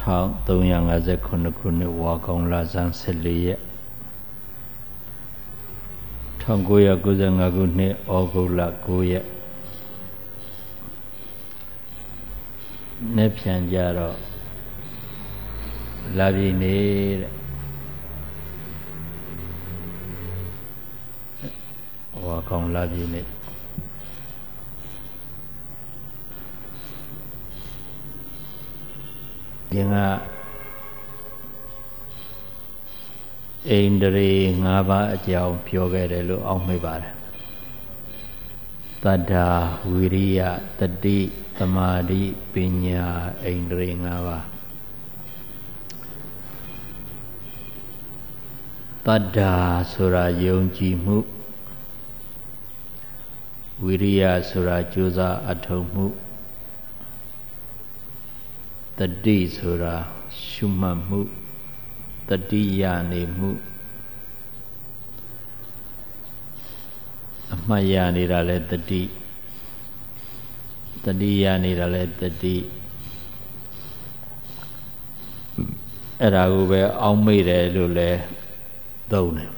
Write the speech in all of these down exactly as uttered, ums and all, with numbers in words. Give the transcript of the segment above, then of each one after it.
သုံးရာငါးဆယ်ခုနှစ်ခုနှစ်ဝါကောင်လဆန်းဆယ်လေးရက်တစ်ထောင်ကိုးရာကိုးဆယ်ငါးခုနှစ်ဩဂုတ်လကိုးရက်နေ့ပြန်ကြတော့လာပြီနေတဲ့ဝါကောင်လာပြီနေဒီကအိန္ဒြေ၅ပါးအကြောင်းပြောခဲ့တယ်လို့အောက်မေ့ပါတယ်တတ္ထာဝိရိယတတိသမာဓိပညာအိန္ဒြေ၅ပါးတတ္ထာဆိုတာယုံကြည်မှုဝိရိယဆိုတာကြိုးစားအထောက်မှုတတိဆိုတာရှုမှတ်မှုတတိယနေမှုအမှတ်ရနေတာလဲတတိတတိယနေတာလဲတတိအဲ့ဒါကိုပဲအောက်မေ့တယ်လို့လဲသုံးတယ်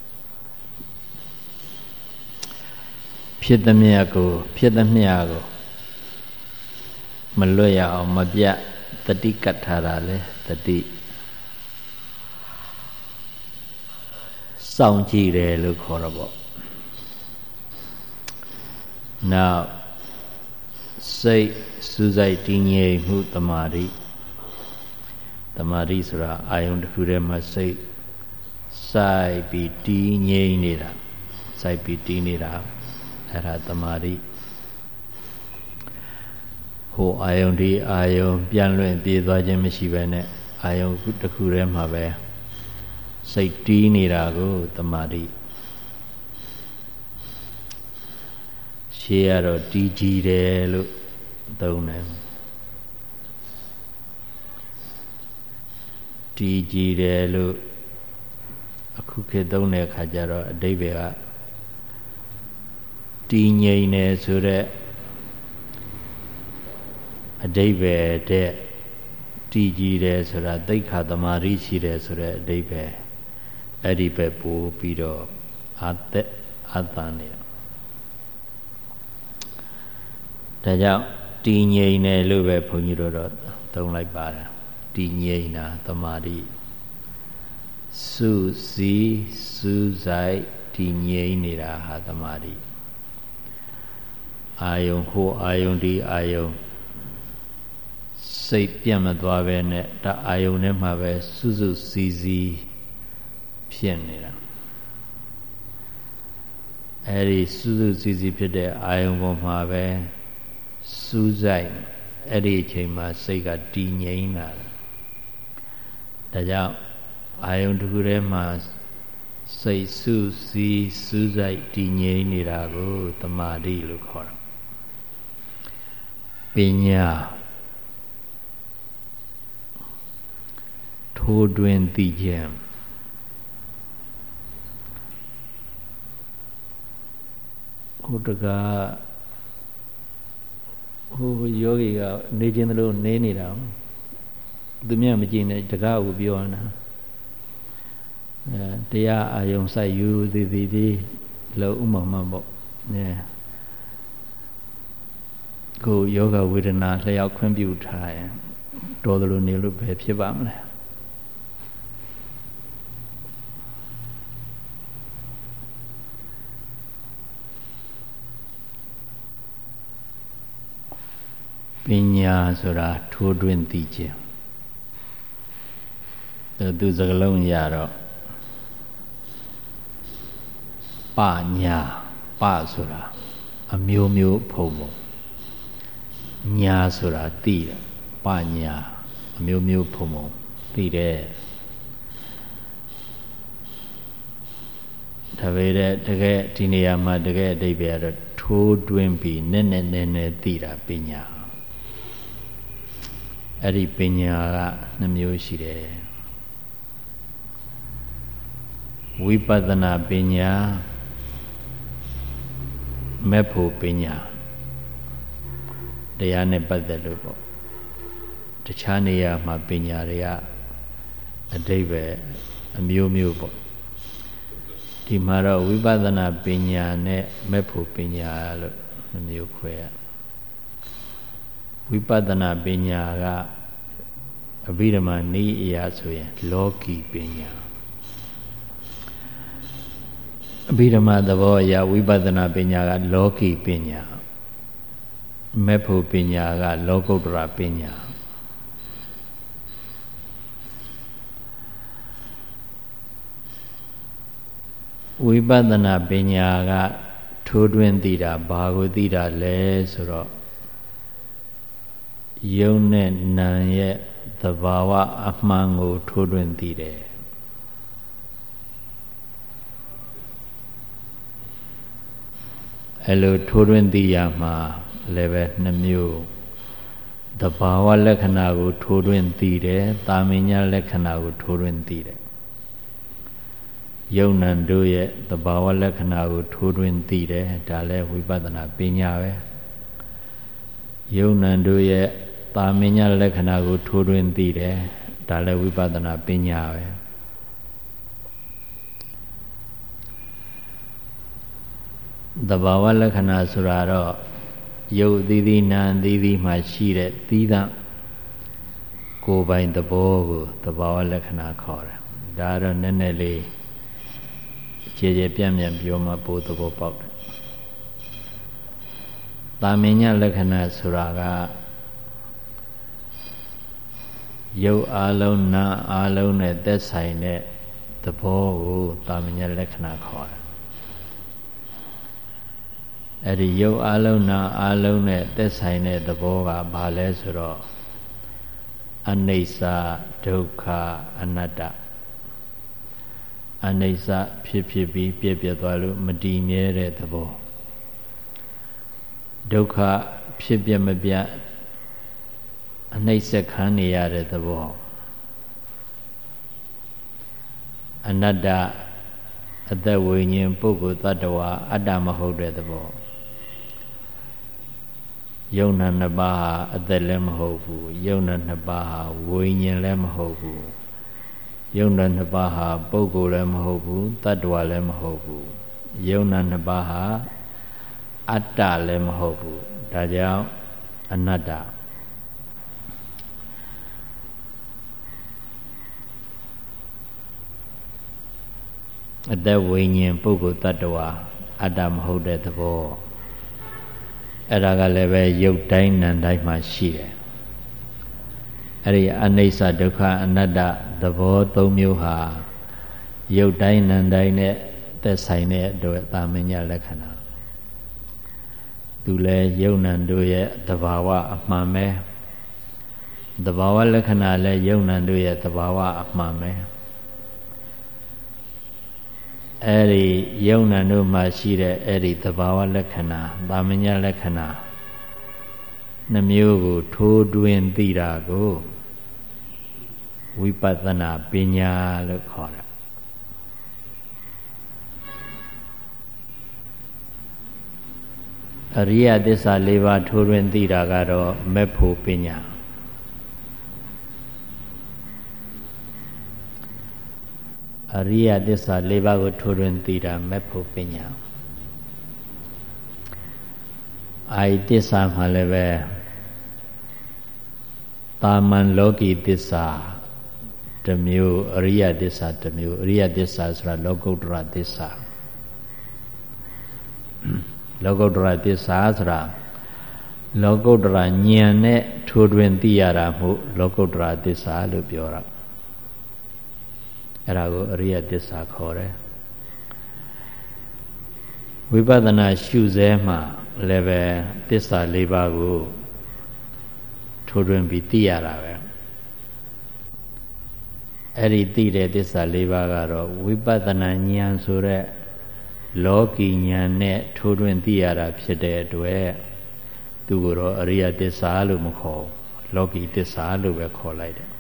ဖြစ်သမျှကိုဖြစ်သမျှကိုမလွတ်ရအောင်မပြတ်တတိကတ်ထားတာလဲတတိစောင့်ကြည့်တယ်လို့ခေါ်တော့ပေါ့နောက်စိတ်စူးစိုက်တည်ငြိမ်မှုတမာတိတမာတိဆိုတာအာယုံတစ်ခုထဲမှာစိတ်စိုက်ပြီးတည်ငြိမ်နေတာစိုက်ပြီးတည်နေတာအဲ့ဒါတမာတိဟိုအာယုံဒီအာယုံပြန်လွင့်ပြေးသွားခြင်းမရှိဘဲနဲ့အာယုံတစ်ခုထဲမှာပဲစိတ်တီးနေတာကိုတမာတိရှေးကတော့တီးကြည်တယ်လို့သုံးတယ်တီးကြည်တယ်လို့အခုခေတ်သုံးတဲ့အခါကျတော့အဓိပ္ပာယ်ကတည်ငြိမ်တယ်ဆိုတဲ့အဓိပ္ပာယ်တဲ့တည်ကြည်တယ်ဆိုတာသိက္ခာသမာဓိရှိတယ်ဆိုတဲ့အဓိပ္ပာယ်အဲ့ဒီပဲပို့ပြီးတော့အသက်အတန်နေဒါကြောင့်တည်ငြိမ်တယ်လို့ပဲဘုန်းကြီးတို့တော့သုံးလိုက်ပါတယ်တည်ငြိမ်တာသမာဓိစုစည်းစူးစိုက်တည်ငြိမ်နေတာဟာသမာဓိအာယုံဟိုအာယုံဒီအာယုံစိတ်ပြတ်မသွားပဲနဲ့ဒါအာယုံထဲမှာပဲစွစွစည်းစည်းဖြစ်နေတာအဲဒီစွစွစည်းစည်းဖြစ်တဲ့အာယုံပေါ်မှာပဲစူးစိုက်အဲ့ဒီအချိန်မှာစိတ်ကတည်ငြိမ်လာတယ်ဒါကြောင့်အာယုံတစ်ခုထဲမှာစိတ်စွစည်းစူးစိုက်တည်ငြိမ်နေတာကိုသမာဓိလို့ခေါ်တယ်ပညာထိုးတွင်သိခြင်းဟိုတကားဟိုယောဂီကနေခြင်းတလို့နေနေတာသူမြတ်မကြည့်နဲ့တကားကိုပြောနေတာအဲတရားအာယုံစိုက်ယူသည်သည်ဒီလောဥမ္မာမပေါ့နဲကိုယောဂဝေဒနာလျှောက်ခွင့်ပြုထားရင်တော်တယ်လို့နေလို့ပဲဖြစ်ပါမလဲပညာဆိုတာထိုးတွင်းသိခြင်းသူစကလုံးရတော့ပညာပဆိုတာအမျိုးမျိုးဖုံပုံညာဆိုတာသိတယ်ပညာအမျိုးမျိုးဖုံဖုံသိတယ်ဒါပေမဲ့တကယ်ဒီနေရာမှာတကယ်အဓိပ္ပာယ်ကတော့ထိုးတွင်းပြီးနည်းနည်းနည်းနည်းသိတာပညာအဲ့ဒီပညာကနှမျိုးရှိတယ်ဝိပဿနာပညာမေဖို့ပညာတရားနဲ့ပတ်သက်လို့ပေါ့တခြားနေရာမှာပညာတွေကအဓိပ္ပာယ်အမျိုးမျိုးပေါ့ဒီမှာတော့ဝိပဿနာပညာနဲ့မဲ့ဖို့ပညာလို့နှမျိုးခွဲရဝိပဿနာပညာကအဘိဓမ္မာနည်းအရာဆိုရင်လောကီပညာအဘိဓမ္မာသဘောအရဝိပဿနာပညာကလောကီပညာမဲ့ဖို့ပညာကလောကုတ္တရာပညာဝိပဿနာပညာကထိုးတွင်းသိတာဘာကိုသိတာလဲဆိုတော့ယုံနဲ့နာရဲ့သဘာဝအမှန်ကိုထိုးတွင်းသိတယ်အဲ့လိုထိုးတွင်းသိရမှာလည်းပဲနှမျိုးသဘာဝလက္ခဏာကိုထိုးတွင်းသိတယ်တာမညလက္ခဏာကိုထိုးတွင်းသိတယ်ယုံနံတို့ရဲ့သဘာဝလက္ခဏာကိုထိုးတွင်းသိတယ်ဒါလည်းဝိပဿနာပညာပဲယုံနံတို့ရဲ့တာမညလက္ခဏာကိုထိုးတွင်းသိတယ်ဒါလည်းဝိပဿနာပညာပဲသဘာဝလက္ခဏာဆိုတာတော့ယုတ်သီးသီးနာမ်သီးသီးမှာရှိတဲ့သီးသန့်ကိုယ်ပိုင်သဘောကိုသဘာဝလက္ခဏာခေါ်တယ်ဒါတော့နည်းနည်းလေးကျေကျေပြန့်ပြန့်ပြောမှပိုသဘောပေါက်တယ်တာမညလက္ခဏာဆိုတာကယုတ်အာလုံးနာမ်အာလုံးနဲ့သက်ဆိုင်တဲ့သဘောကိုတာမညလက္ခဏာခေါ်တယ်အဲ့ဒီယုတ်အာလုံးနာမ်အာလုံးနဲ့သက်ဆိုင်တဲ့သဘောကဘာလဲဆိုတော့အနိစ္စဒုက္ခအနတ္တအနိစ္စဖြစ်ဖြစ်ပြီးပြည့်ပြည့်သွားလို့မတည်မြဲတဲ့သဘောဒုက္ခဖြစ်ပြမပြအနှိမ့်ဆက်ခံနေရတဲ့သဘောအနတ္တအသက်ဝိညာဉ်ပုဂ္ဂိုလ်တ attva အတ္တမဟုတ်တဲ့သဘောယုံနာနှစ်ပါးဟာအသက်လည်းမဟုတ်ဘူးယုံနာနှစ်ပါးဟာဝိညာဉ်လည်းမဟုတ်ဘူးယုံနာနှစ်ပါးဟာပုဂ္ဂိုလ်လည်းမဟုတ်ဘူးတ attva လည်းမဟုတ်ဘူးယုံနာနှစ်ပါးဟာအတ္တလည်းမဟုတ်ဘူးဒါကြောင့်အနတ္တအသက်ဝိညာဉ်ပုဂ္ဂိုလ်တ attva အတ္တမဟုတ်တဲ့သဘောအဲ့ဒါကလည်းပဲရုပ်တိုင်းနာမ်တိုင်းမှာရှိတယ်အဲ့ဒီအနိစ္စဒုက္ခအနတ္တသဘောသုံးမျိုးဟာရုပ်တိုင်းနာမ်တိုင်းနဲ့သက်ဆိုင်တဲ့အတွက်တာမညလက္ခဏာသူလည်းယုံနံတို့ရဲ့သဘာဝအမှန်ပဲသဘာဝလက္ခဏာလည်းယုံနံတို့ရဲ့သဘာဝအမှန်ပဲအဲ့ဒီယုံနံတို့မှာရှိတဲ့အဲ့ဒီသဘာဝလက္ခဏာတာမညလက္ခဏာနှမျိုးကိုထိုးတွင်းသိတာကိုဝိပဿနာပညာလို့ခေါ်တယ်အရိယသစ္စာ၄ပါးထိုးတွင်းသိတာကတော့မဲ့ဖို့ပညာအရိယသစ္စာ၄ပါးကိုထိုးတွင်းသိတာမဲ့ဖို့ပညာအာယသစ္စာမှာလည်းပဲတာမန်လောကီသစ္စာတစ်မျိုးအရိယသစ္စာတစ်မျိုးအရိယသစ္စာဆိုတာလောကုတ္တရာသစ္စာလောကုတ္တရာသစ္စာဆိုတာလောကုတ္တရာဉာဏ်နဲ့ထိုးတွင်းသိရတာမို့လောကုတ္တရာသစ္စာလို့ပြောတာအဲ့ဒါကိုအရိယသစ္စာခေါ်တယ်ဝိပဿနာရှုစဲမှာလည်းပဲသစ္စာ၄ပါးကိုထိုးတွင်းပြီးသိရတာပဲအဲ့ဒီသိတဲ့သစ္စာ၄ပါးကတော့ဝိပဿနာဉာဏ်ဆိုတဲ့လောကီဉာဏ်နဲ့ထိုးတွင်းသိရတာဖြစ်တဲ့အတွက်သူကိုတော့အရိယသစ္စာလို့မခေါ်လောကီသစ္စာလို့ပဲခေါ်လိုက်တယ်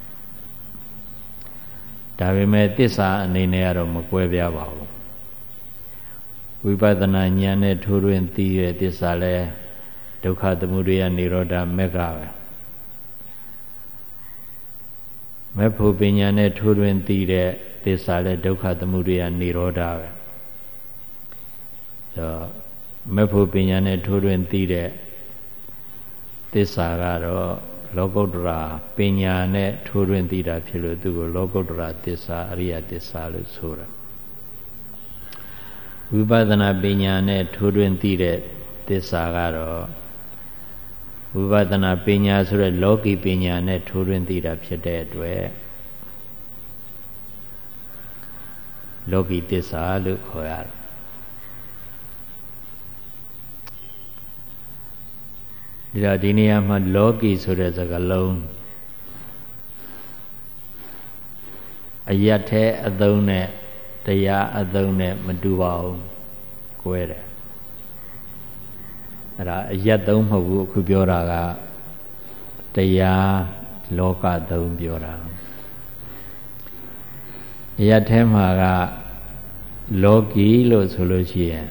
ဒါပေမဲ့သစ္စာအနေနဲ့ကတော့မကွဲပြားပါဘူးဝိပဿနာဉာဏ်နဲ့ထိုးတွင်းသိတဲ့သစ္စာလဲဒုက္ခသမုဒယနိရောဓမဂ္ဂပဲမေဖို့ပညာနဲ့ထိုးထွင်းသိတဲ့သစ္စာและဒုက္ခသမုဒယនិရောဓပဲဆိုတော့မေဖို့ပညာနဲ့ထိုးထွင်းသိတဲ့သစ္စာကတော့လောကုတ္တရာပညာနဲ့ထိုးထွင်းသိတာဖြစ်လို့သူကိုလောကုတ္တရာသစ္စာအရိယသစ္စာလို့ဆိုတာဝိပဿနာပညာနဲ့ထိုးထွင်းသိတဲ့သစ္စာကတော့ဝိပဿနာပညာဆိုတဲ့လောကီပညာနဲ့ထိုးထွင်းသိတာဖြစ်တဲ့အတွက်လောကီသစ္စာလို့ခေါ်ရတယ်ဒီတော့ဒီနေရာမှာလောကီဆိုတဲ့စကားလုံးအယတ်ထဲအသုံးနဲ့တရားအသုံးနဲ့မတူပါဘူးကွဲတယ်အဲ့ဒါအယတ်သုံးမဟုတ်ဘူးအခုပြောတာကတရားလောကသုံးပြောတာအယတ်ထဲမှာကလောကီလို့ဆိုလို့ရှိရင်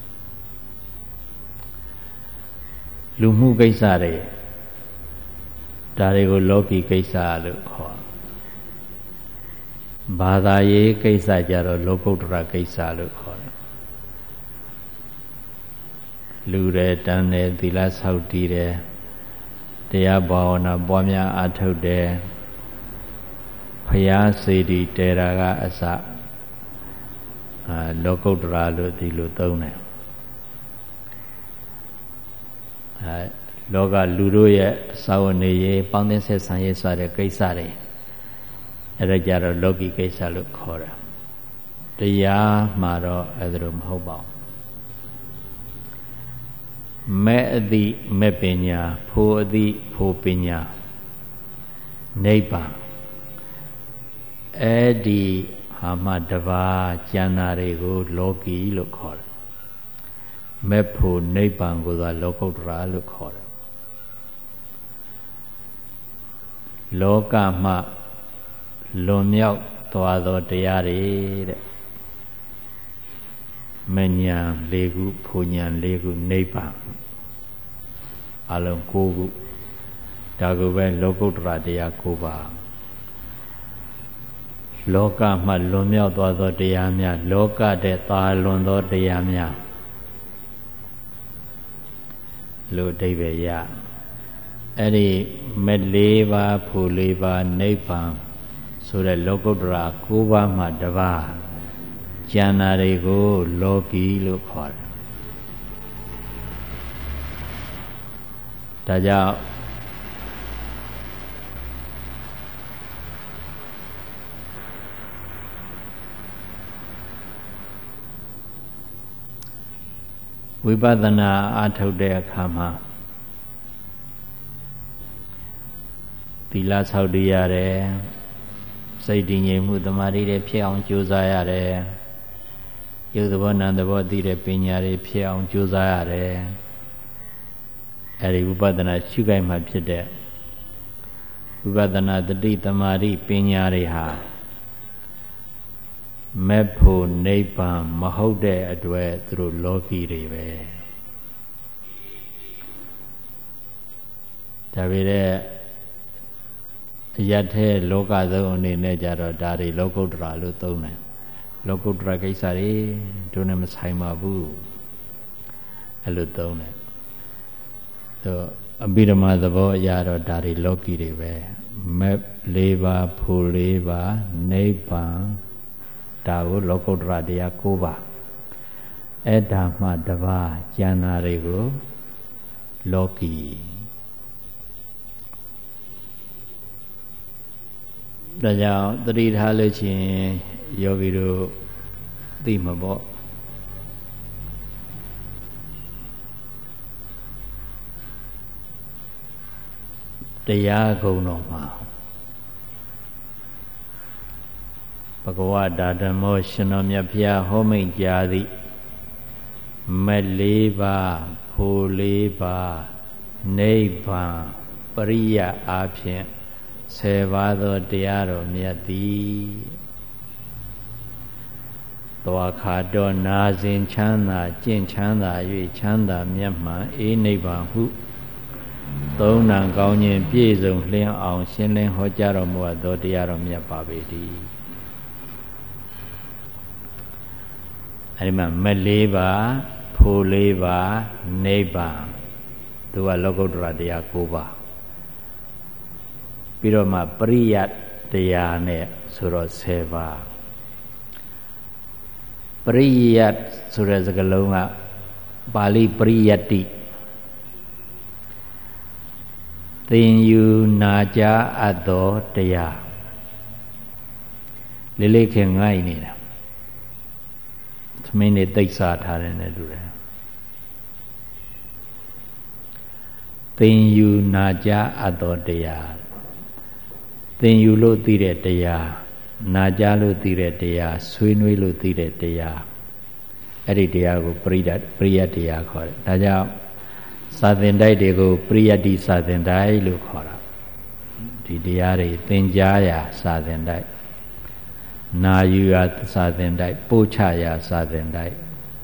လူမှုကိစ္စတွေဒါတွေကိုလောကီကိစ္စလို့ခေါ်ဘာသာရေးကိစ္စကြတော့လောကုတ္တရာကိစ္စလို့ခေါ်တယ်လူတယ်တန်းတယ်သီလဆောက်တည်တယ်တရားဘာဝနာပွားများအားထုတ်တယ်ဖျားစေတီတေရာကအစအာလောကုတ္တရာလို့ဒီလိုသုံးတယ်အဲလောကလူတို့ရဲ့စာဝနေရေးပေါင်းသင်းဆက်ဆံရေးစတဲ့ကိစ္စတွေအဲ့ဒါကြတော့လောကီကိစ္စလို့ခေါ်တာတရားမှာတော့အဲ့ဒါလိုမဟုတ်ပါဘူးမဲ့အသည့်မဲ့ပညာဖို့အသည့်ဖို့ပညာနိဗ္ဗာန်အဲ့ဒီဟာမှတပါးကျမ်းနာတွေကိုလောကီလို့ခေါ်တယ်မဲ့ဖို့နိဗ္ဗာန်ကိုသာလောကုတ္တရာလို့ခေါ်တယ်လောကမှလွန်မြောက်သွားသောတရားတွေတဲ့မဉဏ်၄ခုဖို့ဉဏ်၄ခုနိဗ္ဗာန်အလုံး၉ခုဒါကိုပဲလောကုတ္တရာတရား၉ပါးလောကမှလွန်မြောက်သွားသောတရားများလောကတဲ့သာလွန်သောတရားများလို့အဓိပ္ပာယ်ရအဲ့ဒီမလေးပါးဖို့လေးပါးနိဗ္ဗာန်ဆိုတဲ့လောကုတ္တရာ၉ပါးမှတပါးဉာဏ်နာတွေကိုလောကီလို့ခေါ်တယ်ဒါကြောင့်ဝိပဿနာအားထုတ်တဲ့အခါမှာသီလဆောက်တည်ရတယ်စိတ်တည်ငြိမ်မှုသမာဓိတွေဖြစ်အောင်ကြိုးစားရတယ်ရုပ်သဘောနာမ်သဘောသိတဲ့ပညာတွေဖြစ်အောင်ကြိုးစားရတယ်အဲဒီဝိပဿနာရှုခိုက်မှဖြစ်တဲ့ဝိပဿနာတတိသမာဓိပညာတွေဟာမဲ့ဖို့နိဗ္ဗာန်မဟုတ်တဲ့အတွက်သူတို့လောကီတွေပဲဒါပေမဲ့အယတ်ထဲလောကသုံးအနေနဲ့ကြတော့ဒါတွေလောကုတ္တရာလို့သုံးတယ်လောကုတ္တရာကိစ္စတွေတို့နဲ့မဆိုင်ပါဘူးအဲ့လိုသုံးတယ်တော့အဘိဓမ္မာသဘောအရတော့ဒါတွေလောကီတွေပဲမဲ့၄ပါးဖို့၄ပါးနိဗ္ဗာန်ဒါကိုလောကုတ္တရာတရား၉ပါးအဲ့ဒါမှတပါးဉာဏ်နာတွေကိုလောကီဒါကြောင့်သတိထားလို့ချင်းယောဂီတို့သိမှာပေါ့တရားကုံတော်မှာဘဂဝတာဓမ္မောရှင်တော်မြတ်ဖျားဟောမိန့်ကြားသည့်မဲ့လေးပါးဖို့လေးပါးနိဗ္ဗာန်ပရိယအားဖြင့်ဆယ်ပါးသောတရားတော်မြတ်သည်သွားခါတော့နာစဉ်ချမ်းသာကျင့်ချမ်းသာ၍ချမ်းသာမြတ်မှန်အေးနိဗ္ဗာန်ဟုသုံးဏကောင်းခြင်းပြည့်စုံလင်းအောင်ရှင်းလင်းဟောကြားတော်မူသောတရားတော်မြတ်ပါပေတည်းအဲဒီမှာမလေးပါဖို့လေးပါနိဗ္ဗာန်သူကလောကုတ္တရာတရား၉ပါးပြီးတော့မှပရိယတ်တရားနဲ့ဆိုတော့၁၀ပါးပရိယတ်ဆိုတဲ့စကားလုံးကပါဠိပရိယတ္တိသင်ယူနာကြားအပ်သောတရားလေးလေးခင်ငိုက်နေတာသမင်းနေသိစားထားတယ်နဲ့တူတယ်သင်ယူနာကြားအပ်သောတရားသင်ယူလို့သိတဲ့တရားနာကြားလို့သိတဲ့တရားဆွေးနွေးလို့သိတဲ့တရားအဲ့ဒီတရားကိုပရိယတ်ပရိယတ်တရားခေါ်တယ်ဒါကြောင့်စာသင်တိုက်တွေကိုပရိယတ္တိစာသင်တိုက်လို့ခေါ်တာဒီတရားတွေသင်ကြားရာစာသင်တိုက်နာယူရာစာသင်တိုက်ပို့ချရာစာသင်တိုက်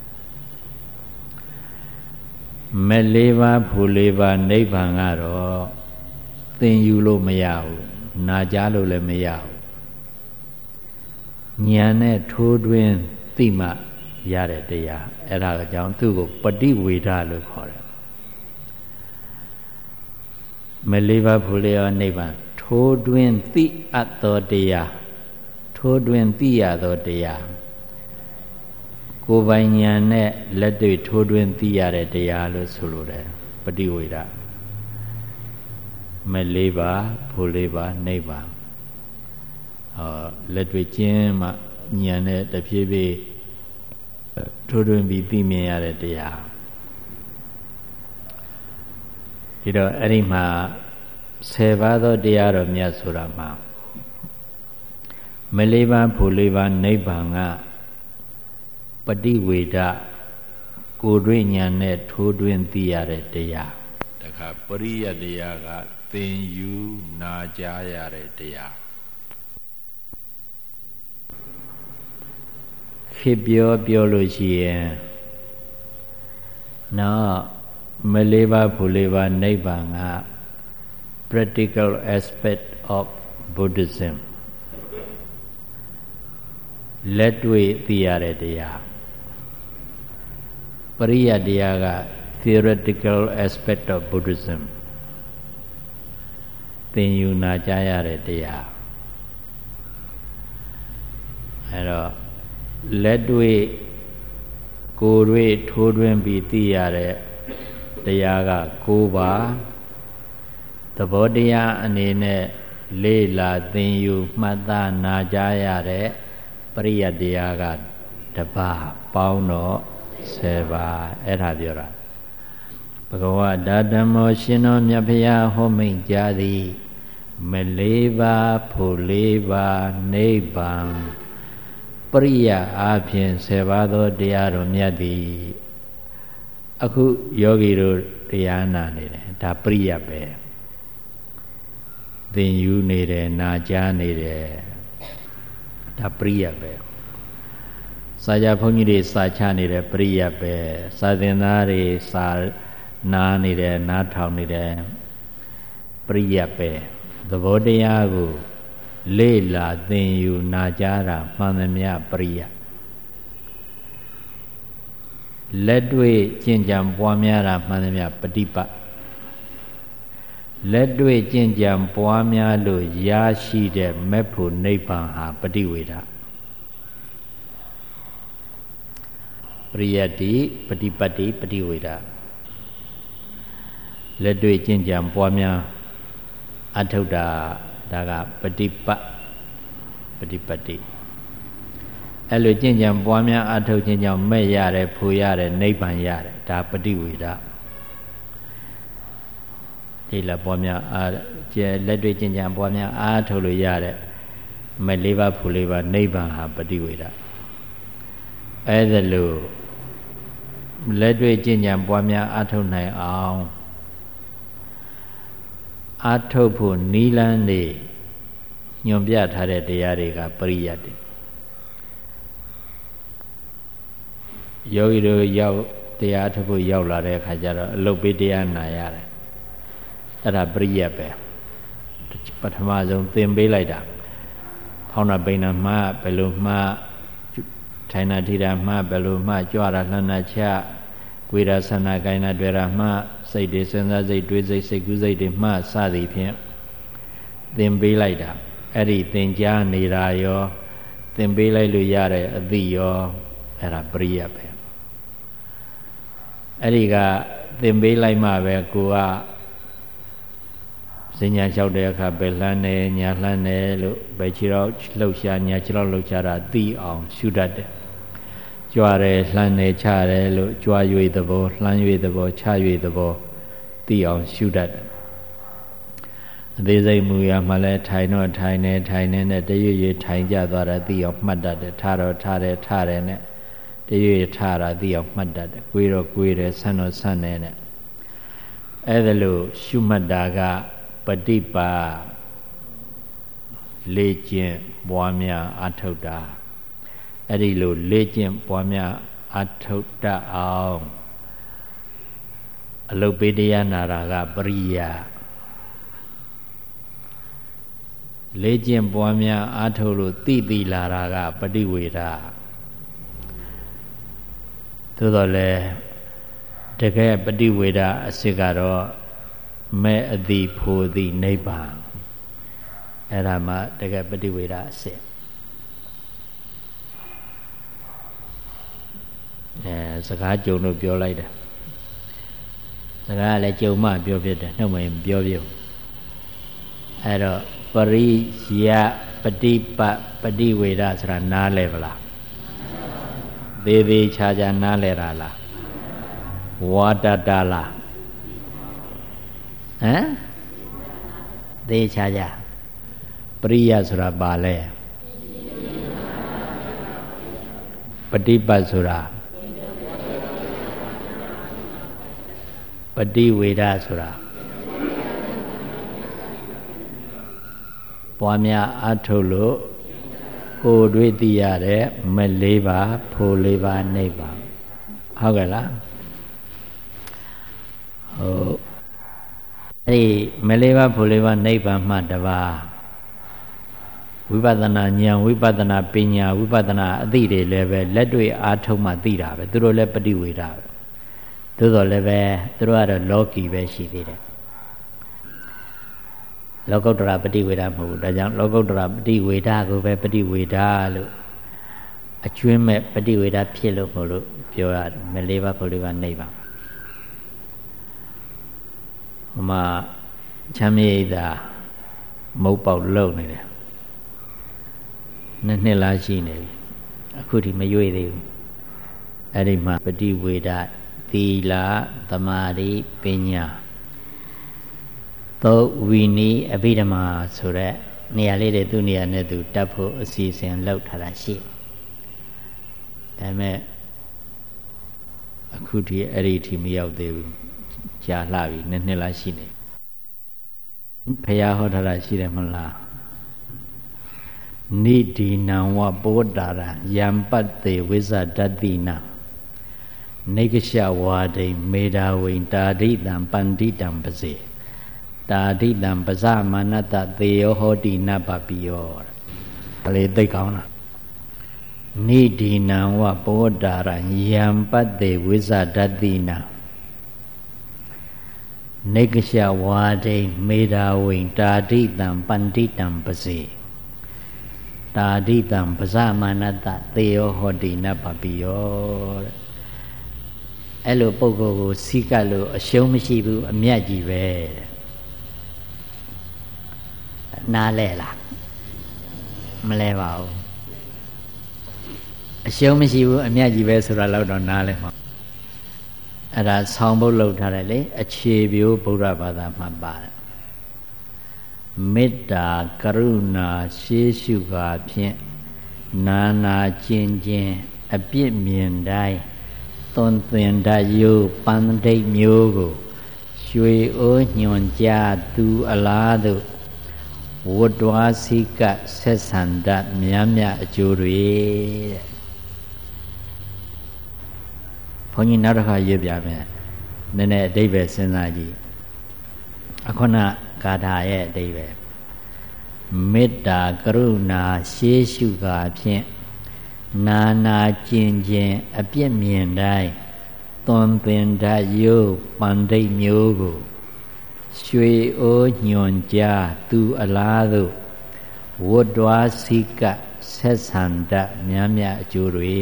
မဲ့လေးပါးဖို့လေးပါးနိဗ္ဗာန်ကတော့သင်ယူလို့မရဘူးနာကြားလို့လည်းမရဘူးဉာဏ်နဲ့ထိုးတွင်းသိမှရတဲ့တရားအဲ့ဒါကြောင့်သူ့ကိုပฏิဝေဒလို့ခေါ်တယ်မလေးပါးဖို့လေးပါးနိဗ္ဗာန်ထိုးတွင်းသိအပ်သောတရားထိုးတွင်းသိရသောတရားကိုယ်ပိုင်ဉာဏ်နဲ့လက်တွေ့ထိုးတွင်းသိရတဲ့တရားလို့ဆိုလိုတယ်ပฏิဝေဒမလေးပါးဖို့လေးပါးနိဗ္ဗာန်ဟောလက်တွေ့ကျင်းမှဉာဏ်နဲ့တဖြည်းဖြည်းထိုးတွင်းပြီးသိမြင်ရတဲ့တရားဒီတော့အဲ့ဒီမှာဆယ်ပါးသောတရားတော်မြတ်ဆိုတာမှာမလေးပါးဖို့လေးပါးနိဗ္ဗာန်ကပฏิဝေဒကိုယ်တွေ့ဉာဏ်နဲ့ထိုးတွင်းသိရတဲ့တရားတခါပရိယတ်တရားကသင်ယူနာကြားရတဲ့တရားခေပြောပြောလို့ရှိရင်နော်မလေးပါးဖို့လေးပါးနိဗ္ဗာန်က practical aspect of Buddhism လက်တွေ့သိရတဲ့တရားပရိယတ်တရားက theoretical aspect of Buddhism သင်ယူနာကြားရတဲ့တရားအဲတော့လက်တွေ့ကိုယ်တွေ့ထိုးတွင်းပြီးသိရတဲ့တရားက၉ပါးသဘောတရားအနေနဲ့လေ့လာသင်ယူမှတ်သားနာကြားရတဲ့ပရိယတ်တရားကတစ်ပါးပေါင်းတော့ဆယ်ပါးအဲ့ဒါပြောတာဘဂဝတာဓမ္မောရှင်တော်မြတ်ဖရာဟောမိန့်ကြားသည်မလေးပါးဖို့လေးပါးနိဗ္ဗာန်ပရိယအားဖြင့်ဆယ်ပါးသောတရားတော်မြတ်သည်အခုယောဂီတို့တရားနာနေတယ်ဒါပရိယပဲသင်ယူနေတယ်နာကြားနေတယ်ဒါပရိယပဲစာကြဘုန်းကြီးတွေစာချနေတယ်ပရိယပဲစာသင်သားတွေစာနာနေတယ်နားထောင်နေတယ်ပရိယပဲသဘောတရားကိုလေ့လာသင်ယူနာကြားတာမှန်သမျှပရိယလက်တွေ့ကျင့်ကြံပွားများတာမှန်သမျှပฏิပတ်လက်တွေ့ကျင့်ကြံပွားများလို့ရရှိတဲ့မေဖို့နိဗ္ဗာန်ဟာပฏิဝေဒပရိယတ္တိပฏิပတ်တိပฏิဝေဒလက်တွေ့ကျင့်ကြံပွားများအထုတာဒါကပฏิပတ်ပฏิပတ်တိအဲ့လိုကျင့်ကြံပွားများအထုတ်ခြင်းကြောင့်မဲ့ရတယ်ဖူရတယ်နိဗ္ဗာန်ရတယ်ဒါပฏิဝေဒဒီလာပွားများအားကျဲလက်တွေ့ကျင့်ကြံပွားများအားထုတ်လို့ရတဲ့မဲ့လေးပါးဖူလေးပါးနိဗ္ဗာန်ဟာပฏิဝေဒအဲ့ဒါလို့လက်တွေ့ကျင့်ကြံပွားများအားထုတ်နိုင်အောင်အားထုတ်ဖို့နီးလန်းနေညွန်ပြထားတဲ့တရားတွေကပရိယတ်တွေယောဂီတို့ရောက်တရားထုတ်ဖို့ရောက်လာတဲ့အခါကျတော့အလုတ်ပေးတရားနာရတယ်အဲ့ဒါပရိယတ်ပဲပထမဆုံးသင်ပေးလိုက်တာဖောင်းတာပိန်တာမှဘယ်လိုမှထိုင်တာထိတာမှဘယ်လိုမှကြွတာလှမ်းတာချကိုယ်ရာဆန္ဒကိုင်းတာတွေ့တာမှစိတ်တွေစဉ်းစားစိတ်တွေးစိတ်စိတ်ကူးစိတ်တွေမှစသည်ဖြင့်သင်ပေးလိုက်တာအဲ့ဒီသင်ကြားနေတာရောသင်ပေးလိုက်လို့ရတဲ့အသိရောအဲ့ဒါပရိယတ်ပဲအဲ့ဒီကသင်ပေးလိုက်မှပဲကိုကစဉ္ညာလျှောက်တဲ့အခါပဲလှမ်းတယ်ညာလှမ်းတယ်လို့ပဲခြေတော့လှုပ်ရှားညာခြေတော့လှုပ်ရှားတာသိအောင်ရှုတတ်တယ်ကြွားတယ်လှမ်းတယ်ချတယ်လို့ကြွား၍သဘောလှမ်း၍သဘောချ၍သဘောသိအောင်ရှုတတ်တယ်အသေးစိတ်မူရမှလည်းထိုင်တော့ထိုင်နေထိုင်နေနဲ့တရွေ့ရွေ့ထိုင်ကြသွားတာသိအောင်မှတ်တတ်တယ်ထားတော့ထားတယ်ထားတယ်နဲ့တရွေ့ရွေ့ထားတာသိအောင်မှတ်တတ်တယ်ကိုယ်တော့ကိုယ်တယ်ဆန်းတော့ဆန်းနေနဲ့အဲ့ဒါလို့ရှုမှတ်တာကပฏิပါလေ့ကျင့်ပွားများအထောက်တာအဲ့ဒီလိုလေ့ကျင့်ပွားများအထောက်တတ်အောင်အလုတ်ပေးတရားနာတာကပရိယာလေ့ကျင့်ပွားများအထောက်လို့သိသိလာတာကပฏิဝေဒသို့တော်လည်းတကယ်ပฏิဝေဒအစစ်ကတော့မဲ့အတိဖို့သည့်နိဗ္ဗာန်အဲ့ဒါမှတကယ်ပฏิဝေဒအစစ်အဲစကားကြုံလို့ပြောလိုက်တယ်စကားလည်းကြုံမှပြောဖြစ်တယ်နှုတ်မရင်ပြောပြုအဲ့တော့ပရိယပฏิပတ်ပฏิဝေဒဆိုတာနားလဲဗလားသေးသေးချာချာနားလဲတာလားဝါဒတလားဟမ်သေချာချာပရိယဆိုတာပါလဲပฏิပတ်ဆိုတာပฏิဝေဒဆိုတာပွားများအထုတ်လို့ကိုယ်တွေ့သိရတဲ့မလေးပါဖိုလေးပါနိဗ္ဗာန်ဟုတ်ကဲ့လားဟုတ်အဲ့ဒီမလေးပါဖိုလေးပါနိဗ္ဗာန်မှတပါးဝိပဿနာဉာဏ်ဝိပဿနာပညာဝိပဿနာအသိတွေလည်းပဲလက်တွေ့အားထုတ်မှသိတာပဲသူတို့လည်းပฏิဝေဒပဲသို့တော်လည်းပဲသူတို့ကတော့လောကီပဲရှိသေးတယ်လောကုတ္တရာပฏิဝေဒမဟုတ်ဘူးဒါကြောင့်လောကုတ္တရာပฏิဝေဒကိုပဲပฏิဝေဒလို့အကျွင်းမဲ့ပฏิဝေဒဖြစ်လို့မလို့ပြောရတယ်မလေးပါဖိုလေးပါနိဗ္ဗာန်ဟိုမှာချမ်းမြေ့တာမုတ်ပေါက်လုံနေတယ်နှစ်နှစ်လားရှိနေပြီအခုထိမရွေ့သေးဘူးအဲ့ဒီမှာပฏิဝေဒသီလသမာဓိပညာသောဝီနီးအဘိဓမ္မာဆိုတဲ့နေရာလေးတွေသူ့နေရာနဲ့သူတတ်ဖို့အစီအစဉ်လုပ်ထားတာရှိဒါပေမဲ့အခုထိအဲ့ဒီထိမရောက်သေးဘူးကြာလှပြီနှစ်နှစ်လားရှိနေဖရာဟောထားတာရှိတယ်မဟုတ်လားနိဒီနံဝပောတာရယံပတ္တေဝိဇဒတ္တိနနေကရှဝါဒိမေတာဝိန်တာဒိတံပန္တိတံပစေတာဒိတံပဇမနတသေယောဟောတိနပပိယောဒါလေးသိကောင်းလားနိဒီနံဝပောတာရယံပတ္တေဝိဇဒတ္တိနနေကရှဝါဒိမေတာဝိန်တာဒိတံပန္တိတံပစေတာဒိတံပဇမနတသေယောဟောတိနပပိယောအဲ့လိုပုဂ္ဂိုလ်ကိုစီကပ်လို့အရှုံးမရှိဘူးအမြတ်ကြီးပဲနားလဲလားမလဲပါဘူးအရှုံးမရှိဘူးအမြတ်ကြီးပဲဆိုတာတော့နားလဲမှာအဲ့ဒါဆောင်းဖို့လုပ်ထားတယ်လေအခြေပြိုးဗုဒ္ဓဘာသာမှာပါတယ်မေတ္တာကရုဏာရှေးရှုကာဖြင့်နာနာကျင်ကျင်အပြစ်မြင်တိုင်းသွန်သင်တတ်ယူပန္တိတ်မျိုးကိုရွှေအိုးညွန်ကြသူအလားသို့ဝတ္တဝါစိကဆက်ဆံတတ်မြတ်မြတ်အကျိုးတွေတဲ့ဘုန်းကြီးနောက်တစ်ခါရွတ်ပြမယ်နည်းနည်းအဓိပ္ပာယ်စဉ်းစားကြည့်အခုနဂါထာရဲ့အဓိပ္ပာယ်မေတ္တာကရုဏာရှေးရှုကာဖြင့်နာနာကျင်ကျင်အပြစ်မြင်တိုင်းသွန်သင်တတ်ရုပ်ပန္တိတ်မျိုးကိုရွှေအိုးညွန်ကြားသူအလားသို့ဝတ်တွားစိကဆက်ဆံတတ်များများအကျိုးတွေ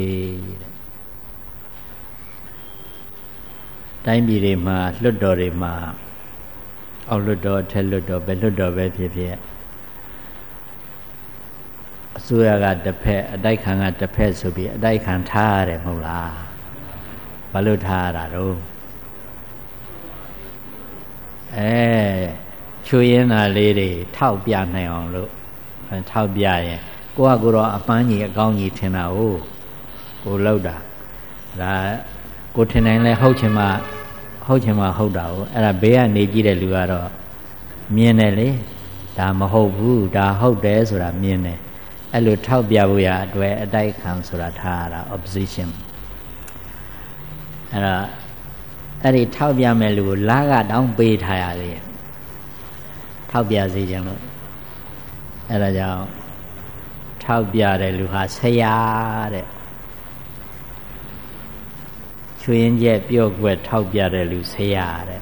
တိုင်းပြည်တွေမှာလွတ်တော်တွေမှာအောက်လွတ်တော်ထက်လွတ်တော်ပဲလွတ်တော်ပဲဖြစ်ဖြစ်အစိုးရကတစ်ဖက်အတိုက်ခံကတစ်ဖက်ဆိုပြီးအတိုက်ခံထားရတယ်မဟုတ်လားဘာလို့ထားရတာတော့အဲချွေရင်သာလေးတွေထောက်ပြနိုင်အောင်လို့ထောက်ပြရင်ကိုကကိုတော့အပန်းကြီးအကောင်းကြီးထင်တာဟုတ်ကိုလောက်တာဒါကိုထင်နိုင်လဲဟုတ်ချင်မှဟုတ်ချင်မှဟုတ်တာဟုတ်အဲ့ဒါဘေးကနေကြည့်တဲ့လူကတော့မြင်တယ်လေဒါမဟုတ်ဘူးဒါဟုတ်တယ်ဆိုတာမြင်တယ်အဲ့လိုထောက်ပြဖို့ရအတွက်အတိုက်ခံဆိုတာထားရတာ opposition အဲ့ဒါအဲ့ဒီထောက်ပြမဲ့လူကိုလာကတောင်းပေးထားရသေးတယ်ထောက်ပြစေချင်လို့အဲ့ဒါကြောင့်ထောက်ပြတဲ့လူဟာဆရာတဲ့ချွေရင်ကျက်ပြော့ကွက်ထောက်ပြတဲ့လူဆရာတဲ့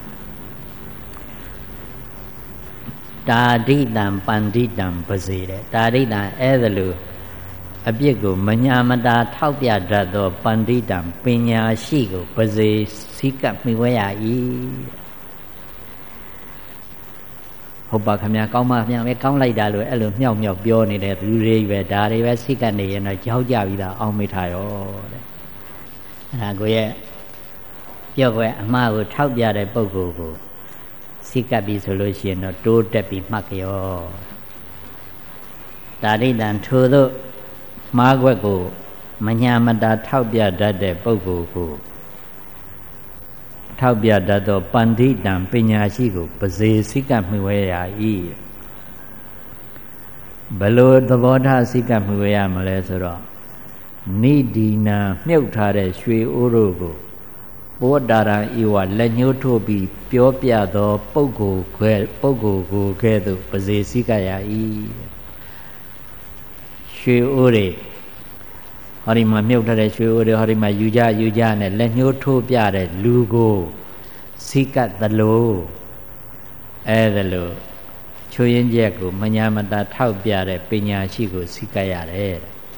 တာဒိတံပန္တိတံပစေတဲ့တာဒိတံအဲ့ဒါလို့အပြစ်ကိုမညာမတာထောက်ပြတတ်သောပန္တိတံပညာရှိကိုပစေစိကပ်မိဝဲရ၏ဟုတ်ပါခင်ဗျာကောင်းပါခင်ဗျာပဲကောင်းလိုက်တာလို့အဲ့လိုမြောက်မြောက်ပြောနေတဲ့လူတွေပဲဒါတွေပဲစိကပ်နေရင်တော့ကြောက်ကြပြီလားအောင်းမိထားရောတဲ့အဲ့ဒါကိုရဲ့ပြော့ွယ်အမှားကိုထောက်ပြတဲ့ပုဂ္ဂိုလ်ကိုစိကပ်ပြီဆိုလို့ရှိရင်တော့တိုးတက်ပြီးမှတ်ကြောတာရိတံထိုသို့မှားွက်ကိုမညာမတာထောက်ပြတတ်တဲ့ပုဂ္ဂိုလ်ကိုထောက်ပြတတ်သောပန္တိတံပညာရှိကိုပစေစိကပ်မှုဝဲရ၏ဘလို့သဘောထားစိကပ်မှုဝဲရမလဲဆိုတော့နိဒီနာမြုပ်ထားတဲ့ရွှေအိုးတို့ကိုဘောတာရံဤဝလက်ညှိုးထိုးပြီးပြောပြသောပုဂ္ဂိုလ်ခွဲပုဂ္ဂိုလ်ကိုကဲ့သို့ပစေစိကပ်ရ၏ရွှေအိုးတွေဟောဒီမှာမြုပ်ထားတဲ့ရွှေအိုးတွေဟောဒီမှာယူကြယူကြနဲ့လက်ညှိုးထိုးပြတဲ့လူကိုစိကပ်သလိုအဲဒါလို့ချွေရင်ချက်ကိုမညာမတာထောက်ပြတဲ့ပညာရှိကိုစိကပ်ရတယ်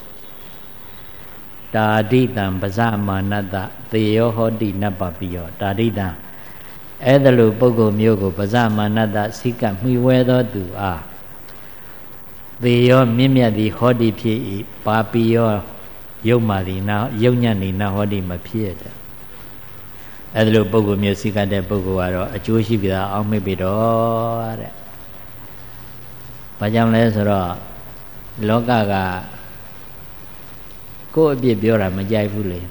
တာဒိတံပဇမာနတသေယောဟောတိနပ္ပပိယောတာဒိတံအဲဒါလို့ပုဂ္ဂိုလ်မျိုးကိုပဇမာနတစိကပ်မှီဝဲသောသူအားသေယောမြင့်မြတ်သည်ဟောတိဖြစ်၏ပါပိယောယုံမာသည်နာယုံညံ့နေနာဟောတိမဖြစ်တဲ့အဲဒါလို့ပုဂ္ဂိုလ်မျိုးစိကပ်တဲ့ပုဂ္ဂိုလ်ကတော့အကျိုးရှိပြီလားအောက်မေ့ပြီတော့တဲ့ဘာကြောင့်လဲဆိုတော့လောကကကိုယ်အပြစ်ပြောတာမကြိုက်ဘူးလေ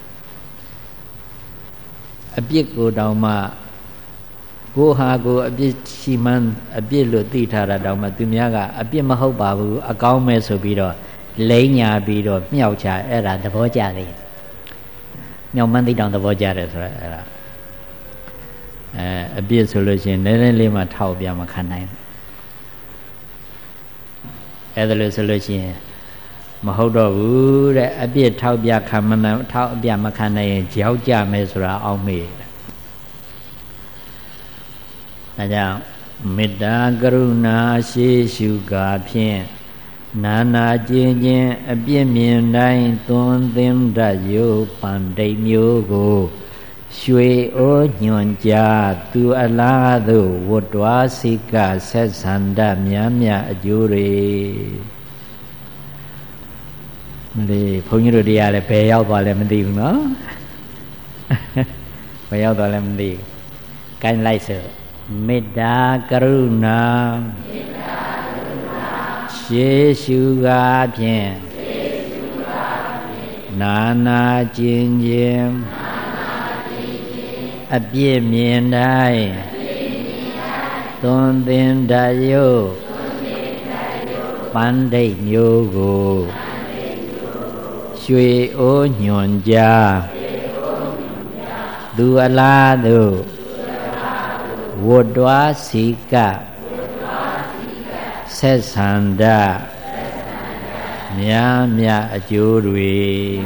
အပြစ်ကိုတောင်မှကိုဟာကိုအပြစ်ရှိမှန်းအပြစ်လို့သိထားတာတောင်မှသူများကအပြစ်မဟုတ်ပါဘူးအကောင်းမဲ့ဆိုပြီးတော့လိမ့်ညာပြီးတော့မြောက်ချအဲ့ဒါသဘောကျတယ်မြောက်မှန်းသိတောင်သဘောကျတယ်ဆိုတော့အဲ့ဒါအဲအပြစ်ဆိုလို့ရှိရင်နည်းနည်းလေးမှထောက်ပြမခံနိုင်အဲ့ဒါလို့ဆိုလို့ရှိရင်မဟုတ်တော့ဘူးတဲ့အပြစ်ထောက်ပြခံမနိုင်ထောက်အပြမခံနိုင်ရင်ကြောက်ကြမယ်ဆိုတာအောက်မေ့တယ်ဒါကြောင့်မေတ္တာကရုဏာရှိရှုကာဖြင့်နာနာကျင်ခြင်းအပြစ်မြင်တိုင်းသွန်သင်တတ်ရုပ်ပန္တိတ်မျိုးကိုရွှေအိုးညွန်ကြားသူအလားသို့ဝတ်တွားစိကဆက်ဆံတတ်များများအကျိုးတွေမလေးဘုန်းကြီးတို့တရားလည်းဘယ်ရောက်သွားလဲမသိဘူးနော်ဘယ်ရောက်သွားလဲမသိဘူးကိုင်းလိုက်စို့မေတ္တာကရုဏာမေတ္တာကရုဏာရှေးရှုကားဖြင့်ရှေးရှုကားဖြင့်နာနာကျင်ခြင်းနာနာကျင်ခြင်းအပြစ်မြင်တိုင်းအပြစ်မြင်တိုင်းသွန်သင်တတ်ရုပ်သွန်သင်တတ်ရုပ်ပန္တိတ်မျိုးကိုရွှေအိုးညွန်ကြားသူအလားသို့ဝတ္တဝါစီကဆက်ဆန္ဒများမြတ်အကျိုးတွေ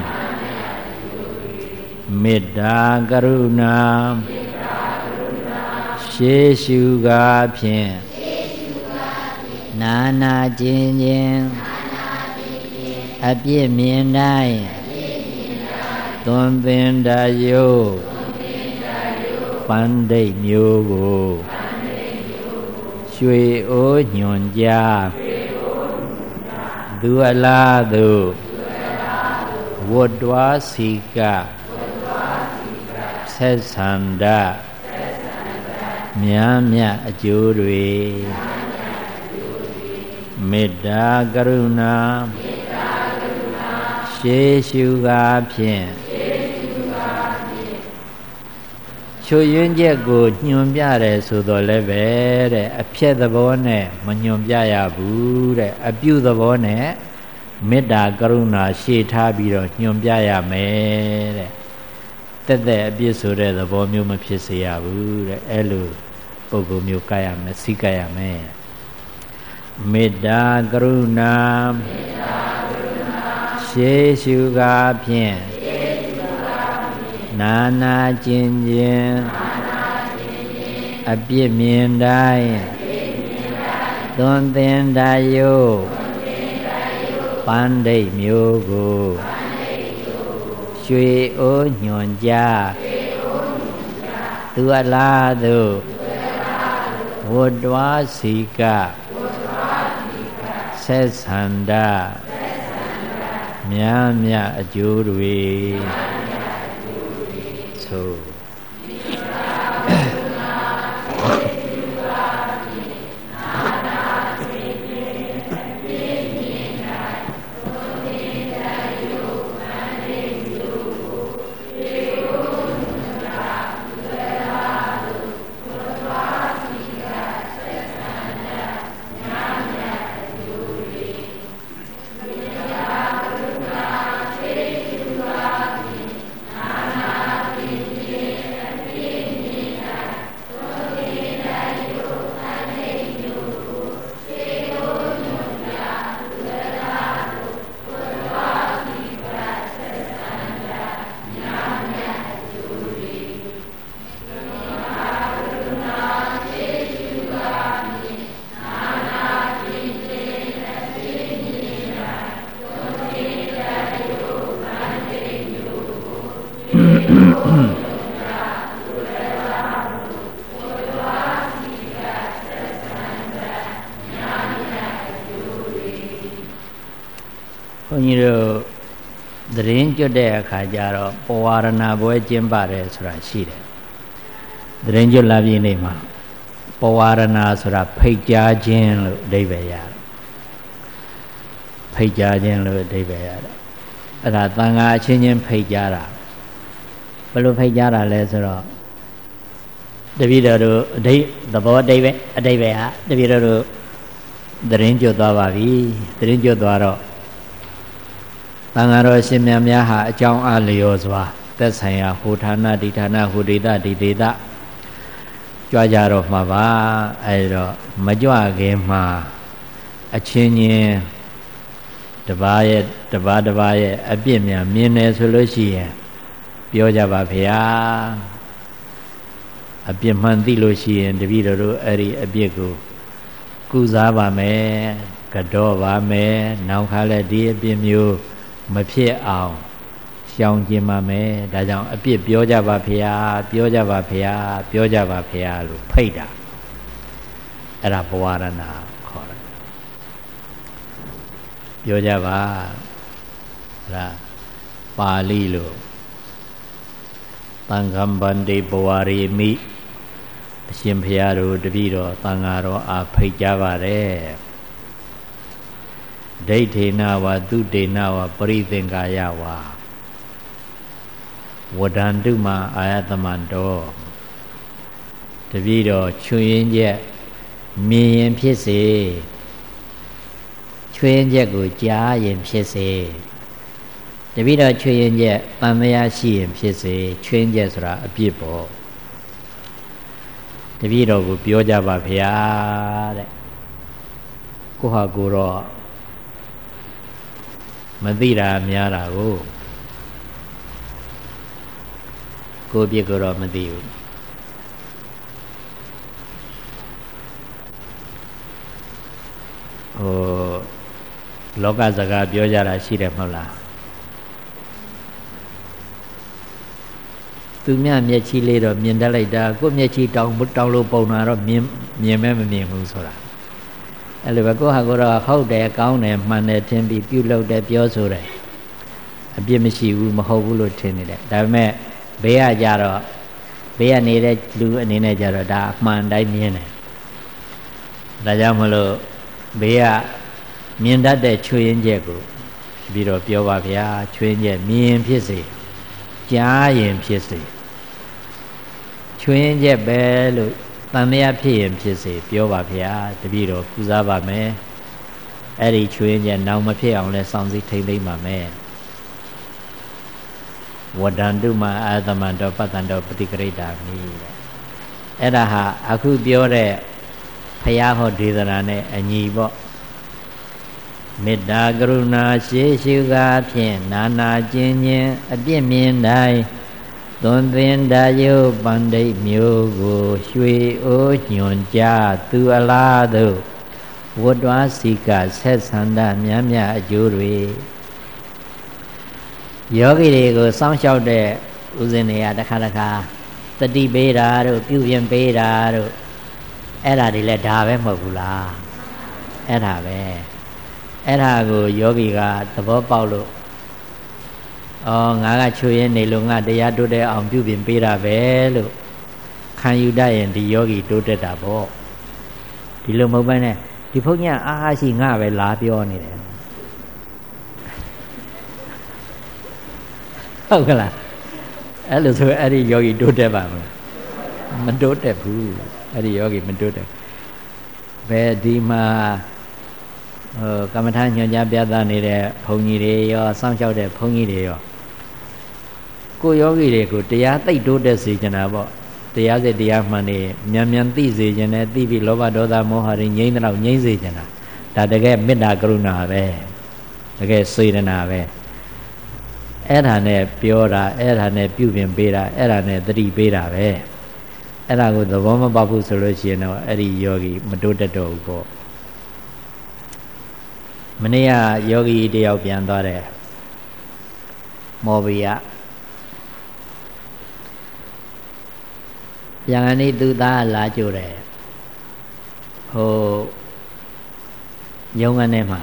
မေတ္တာကရုဏာရှေးရှုကားဖြင့်နာနာကျင်ခြင်းအပြစ်မြင်တိုင်းသွန်သင်တယုပန္တိတ်မျိုးကိုရွှေအိုးညွန်ကြသူအလားသူဝတ္တဝါစီကဆက်ဆန္ဒများမြတ်အကျိုးတွေမေတ္တာကရုဏာရှေးရှုကားဖြင့်ချွတ်ယွင်းချက်ကိုညွှန်ပြတယ်ဆိုတော့လည်းပဲတဲ့အဖြစ်သဘောနဲ့မညွှန်ပြရဘူးတဲ့အပြုသဘောနဲ့မေတ္တာကရုဏာရှေ့ထားပြီးတော့ညွှန်ပြရမယ်တဲ့တက်တဲ့အပြစ်ဆိုတဲ့သဘောမျိုးမဖြစ်စေရဘူးတဲ့အဲ့လိုပုဂ္ဂိုလ်မျိုးကရမယ်စိတ်ကရမယ်မေတ္တာကရုဏာရှေးရှုကားဖြင့်နာနာကျင်ခြင်းအပြစ်မြင်တိုင်းသွန်သင်တယုပန္တိတ်မျိုးကိုရွှေအိုးညွန်ကြသူအလားသူဝတ္တဝါစီကဆက်ဆန္ဒများမြတ်အကျိုးတွေဆိုဘုန်းကြီးတို့သတင်းကြွတဲ့အခါကျတော့ပဝါရဏပွဲကျင်းပတယ်ဆိုတာရှိတယ်သတင်းကြွလာပြည့်နေမှာပဝါရဏဆိုတာဖိတ်ကြားခြင်းလို့အဓိပ္ပာယ်ရတယ်ဖိတ်ကြားခြင်းလို့အဓိပ္ပာယ်ရတယ်အဲ့ဒါသံဃာအချင်းချင်းဖိတ်ကြားတာဘယ်လိုဖိတ်ကြားတာလဲဆိုတော့တပည့်တော်တို့အဓိသဘောအဓိပ္ပာယ်အဓိပ္ပာယ်ဟာတပည့်တော်တို့သတင်းကြွသွားပါပြီသတင်းကြွသွားတော့သံဃာတော်ရှင်မြတ်များဟာအကြောင်းအားလျော်စွာသက်ဆိုင်ရာဟိုဌာနဒီဌာနဟိုဒေသဒီဒေသကြွကြတော့မှာပါအဲဒါမကြွခင်မှာအချင်းချင်းတပါးရဲ့တပါးတပါးရဲ့အပြစ်များမြင်တယ်ဆိုလို့ရှိရင်ပြောကြပါဗျာအပြစ်မှန်သိလို့ရှိရင်တပည့်တော်တို့အဲ့ဒီအပြစ်ကိုကုစားပါမယ်ကတော့ပါမယ်နောက်ခါလဲဒီအပြစ်မျိုးမဖြစ်အောင်ရှောင်ကျင်ပါမယ်ဒါကြောင့်အပြစ်ပြောကြပါဗျာပြောကြပါဗျာပြောကြပါဗျာလို့ဖိတ်တာအဲ့ဒါဘဝရဏခေါ်တယ်ပြောကြပါအဲ့ဒါပါဠိလိုသံဃံဗန္တိဘဝရိမိအရှင်ဘုရားတို့တပည့်တော်သံဃာတော်အားဖိတ်ကြပါတယ်ဒိဋ္ဌိနဝသုတေနဝပရိသင်္ကာယဝဝဒန္တုမအာယတမန္တောတပည့်တော်ချွေရင်ချက်မြင်ရင်ဖြစ်စေချွေရင်ချက်ကိုကြားရင်ဖြစ်စေတပည့်တော်ချွေရင်ချက်တန်မြာရှိရင်ဖြစ်စေချွေရင်ချက်ဆိုတာအပြစ်ပေါ့တပည့်တော်ကိုပြောကြပါဗျာတဲ့ကိုဟာကိုတော့မသိတာများတာကိုကိုပြစ်ကိုတော့မသိဘူးဟိုလောကစကားပြောကြတာရှိတယ်မဟုတ်လားသူမြမျက်ချီလေးတော့မြင်တတ်လိုက်တာကိုမျက်ချီတောင်းတောင်းလို့ပုံတာတော့မြင်မြင်မဲမမြင်ဘူးဆိုတာအဲ့လိုပဲကိုဟာကိုတော့ဟုတ်တယ်ကောင်းတယ်မှန်တယ်ထင်ပြီးပြုလုပ်တယ်ပြောဆိုတယ်အပြစ်မရှိဘူးမဟုတ်ဘူးလို့ထင်နေတယ်ဒါပေမဲ့ဘေးကကြတော့ဘေးကနေတဲ့လူအနေနဲ့ကြတော့ဒါအမှန်တိုင်းမြင်တယ်ဒါကြောင့်မလို့ဘေးကမြင်တတ်တဲ့ချွေရင်ချက်ကိုပြီးတော့ပြောပါဗျာချွေရင်ချက်မြင်ဖြစ်စေကြားရင်ဖြစ်စေချွေရင်ချက်ပဲလို့တန်မြတ်ဖြစ်ရင်ဖြစ်စေပြောပါဗျာတပည့်တော်ပူဇော်ပါမယ်အဲ့ဒီချွေရင်ချက်နောင်မဖြစ်အောင်လဲစောင့်စည်းထိမ့်သိမ့်ပါမယ်ဝဒန္တုမအာသမန္တောပတ္တန္တောပฏิကရိတာမိအဲ့ဒါဟာအခုပြောတဲ့ဘုရားဟောဒေသနာနဲ့အညီပေါ့မေတ္တာကရုဏာရှိရှိကားဖြင့်နာနာကျင်ခြင်းအပြစ်မြင်တိုင်းသွန်သင်တာယုပန္တိတ်မျိုးကိုရွှေအိုးညွန်ကြသူအလားသို့ဝတ္တဝါစီကဆက်ဆန္ဒမြတ်မြတ်အကျိုးတွေယောဂီတွေကိုစောင့်ရှောက်တဲ့ဥစဉ်တွေကတစ်ခါတစ်ခါတတိပေးတာတို့ပြုပြင်ပေးတာတို့အဲ့ဒါတွေလည်းဒါပဲမဟုတ်ဘူးလားအဲ့ဒါပဲအဲ့ဒါကိုယောဂီကသဘောပေါက်လို့ဩငါကချွေရင်နေလို့ငါတရားတိုးတက်အောင်ပြုပြင်ပေးတာပဲလို့ခံယူတတ်ရင်ဒီယောဂီတိုးတက်တာပေါ့ဒီလိုမဟုတ်ဘဲနဲ့ဒီဘုန်းကြီးအားအားရှိငါပဲလာပြောနေတယ်ဟုတ်ကလားအဲ့လိုဆိုအဲ့ဒီယောဂီတိုးတက်ပါမလားမတိုးတက်ဘူးအဲ့ဒီယောဂီမတိုးတက်ဘယ်ဒီမှာဟိုကမ္မထာညွှန်ကြားပြသနေတဲ့ဘုန်းကြီးတွေရောစောင့်ရှောက်တဲ့ဘုန်းကြီးတွေရောကိုယောဂီတွေကိုတရားသိတိုးတက်စေချင်တာပေါ့တရားစစ်တရားမှန်နေမြန်မြန်သိစေချင်တယ်သိပြီးလောဘဒေါသမောဟတွေငြိမ်းတော့ငြိမ်းစေချင်တာဒါတကယ်မေတ္တာကရုဏာပဲတကယ်စေတနာပဲအဲ့ဒါနဲ့ပြောတာအဲ့ဒါနဲ့ပြုပြင်ပေးတာအဲ့ဒါနဲ့သတိပေးတာပဲအဲ့ဒါကိုသဘောမပေါက်ဘူးဆိုလို့ရှိရင်တော့အဲ့ဒီယောဂီမတိုးတက်တော့ဘူးပေါ့မနေ့ကယောဂီတယောက်ပြန်သွားတယ်မော်ဘီယပြန်ကနေသူသားလာကြိုတယ်ဟိုရုံးကနေမှာ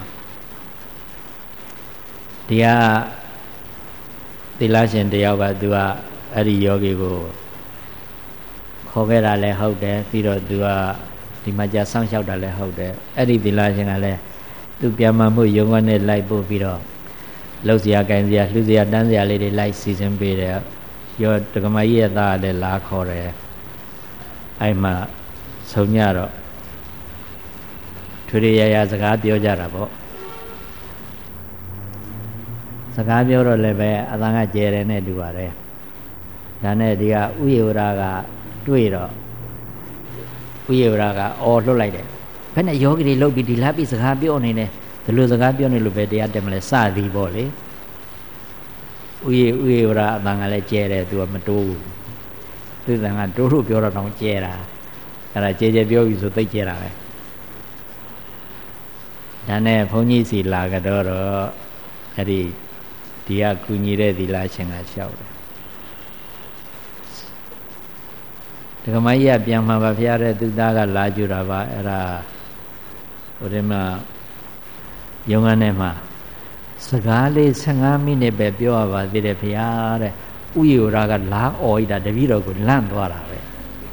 ဒီကသီလရှင်တယောက်ကသူကအဲ့ဒီယောဂီကိုခေါ်ခဲ့တာလည်းဟုတ်တယ်ပြီးတော့သူကဒီမှာကြာစောင့်ရှောက်တာလည်းဟုတ်တယ်အဲ့ဒီသီလရှင်ကလည်းသူပြန်မှမှုယုံကနေလိုက်ပို့ပြီးတော့လှုပ်ရှားကိုင်းစရာလှူစရာတန်းစရာလေးတွေလိုက်စီစဉ်ပေးတယ်ရောတက္ကမကြီးရဲ့သားလည်းလာခေါ်တယ်အဲ့မှာဆုံညတော့ထွေထွေရရစကားပြောကြတာပေါ့စကားပြောတော့လည်းပဲအတန်ကကျဲတယ်နဲ့တူပါတယ်ဒါနဲ့ဒီကဥယေဝရကတွေ့တော့ဥယေဝရကအော်လွတ်လိုက်တယ်ဘယ်နဲ့ယောဂီတွေလုတ်ပြီးဒီလားပြီးစကားပြောနေတယ်ဒီလိုစကားပြောနေလို့ပဲတရားတက်မလဲစသည်ပေါ့လေဥယေဥယေဝရအတန်ကလည်းကျဲတယ်သူကမတိုးဘူးသူကတိုးလို့ပြောတော့တောင်ကျဲတာအဲ့ဒါကျဲကျဲပြောပြီဆိုသိကျဲတာပဲဒါနဲ့ဘုန်းကြီးစီလာကြတော့အဲ့ဒီဒီကကူညီတဲ့သီလရှင်ကလျှောက်တယ်ဒကမကြီးကပြန်မှာပါဖျားတဲ့သူသားကလာကြတာပါအဲ့ဒါဟိုဒီမှာရုံးခန်းထဲမှာစကားလေး၁၅မိနစ်ပဲပြောရပါသေးတယ်ဖျားတဲ့ဥယေဝရကလာအော်ဤတာတပည့်တော်ကိုလန့်သွားတာပဲ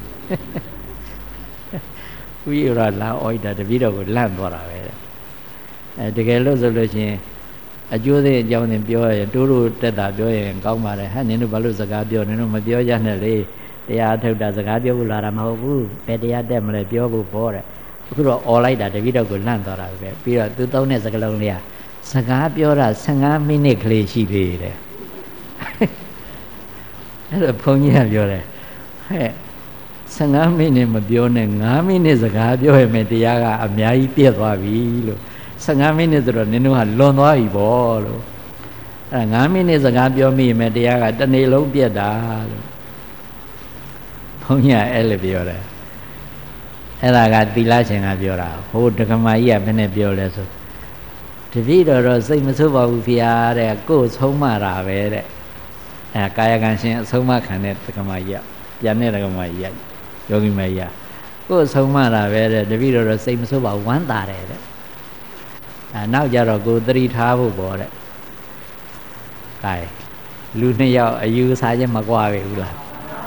ဥယေဝရလာအော်ဤတာတပည့်တော်ကိုလန့်သွားတာပဲအဲတကယ်လို့ဆိုလို့ရှိရင်အကျိုးသေးအကြောင်းသင်ပြောရင်တိုးတိုးတက်တာပြောရင်ကောင်းပါတယ်ဟဲ့နင်တို့ဘာလို့စကားပြောနင်တို့မပြောရနဲ့လေတရားထုတ်တာစကားပြောဖို့လာတာမဟုတ်ဘူးပဲတရားတက်မလဲပြောဖို့ပေါ်တယ်အခုတော့អော်လိုက်တာတပည့်တော်ကိုလန့်သွားတာပဲပြီးတော့သူသုံးတဲ့စကားလုံးလေးကစကားပြောတာ၁၅မိနစ်ကလေးရှိသေးတယ်အဲ့တော့ဘုန်းကြီးကပြောတယ်ဟဲ့十五မိနစ်မပြောနဲ့၅မိနစ်စကားပြောရမယ်တရားကအများကြီးပြည့်သွားပြီလို့十五မိနစ်ဆိုတော့နင်တို့ကလွန်သွားပြီပေါ့လို့အဲ၅မိနစ်စကားပြောမိမယ်တရားကတစ်နေ့လုံးပြည့်တာလို့ဘုန်းကြီးကအဲ့လိုပြောတယ်အဲ့ဒါကသီလရှင်ကပြောတာဟိုဒကမာကြီးကဘယ်နဲ့ပြောလဲဆိုတပည့်တော်တော့စိတ်မဆိုးပါဘူးဖေဟာတဲ့ကိုယ်ဆုံးမတာပဲတဲ့အဲကာယကံရှင်အဆုံးမခံတဲ့ဒကမာကြီးကပြန်တဲ့ဒကမာကြီးကယောဂီမကြီးကကိုယ်ဆုံးမတာပဲတဲ့တပည့်တော်တော့စိတ်မဆိုးပါဘူးဝမ်းသာတယ်တဲ့အဲနောက်ကြတော့ကိုယ်သတိထားဖို့ပေါ့တဲ့ကဲလူနှစ်ယောက်အယူစားခြင်းမကွာပဲဘူးလား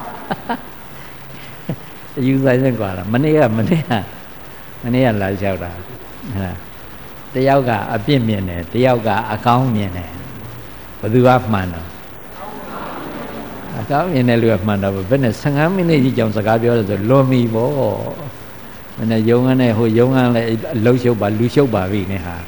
အယူစားခြင်းကွာလားမနေ့ကမနေ့ကမနေ့ကလာလျှောက်တာဟဲ့တယောက်ကအပြစ်မြင်တယ်တယောက်ကအကောင်းမြင်တယ်ဘယ်သူကမှန်တော့အကောင်းမြင်တဲ့လူကမှန်တော့ဘယ်နဲ့十五မိနစ်ကြီးကြောင်စကားပြောတယ်ဆိုလွန်ပြီပေါ့မနေ့ယုံကနဲ့ဟိုယုံကလည်းအလုံးရှုပ်ပါလူရှုပ်ပါပြီနဲ့ဟာ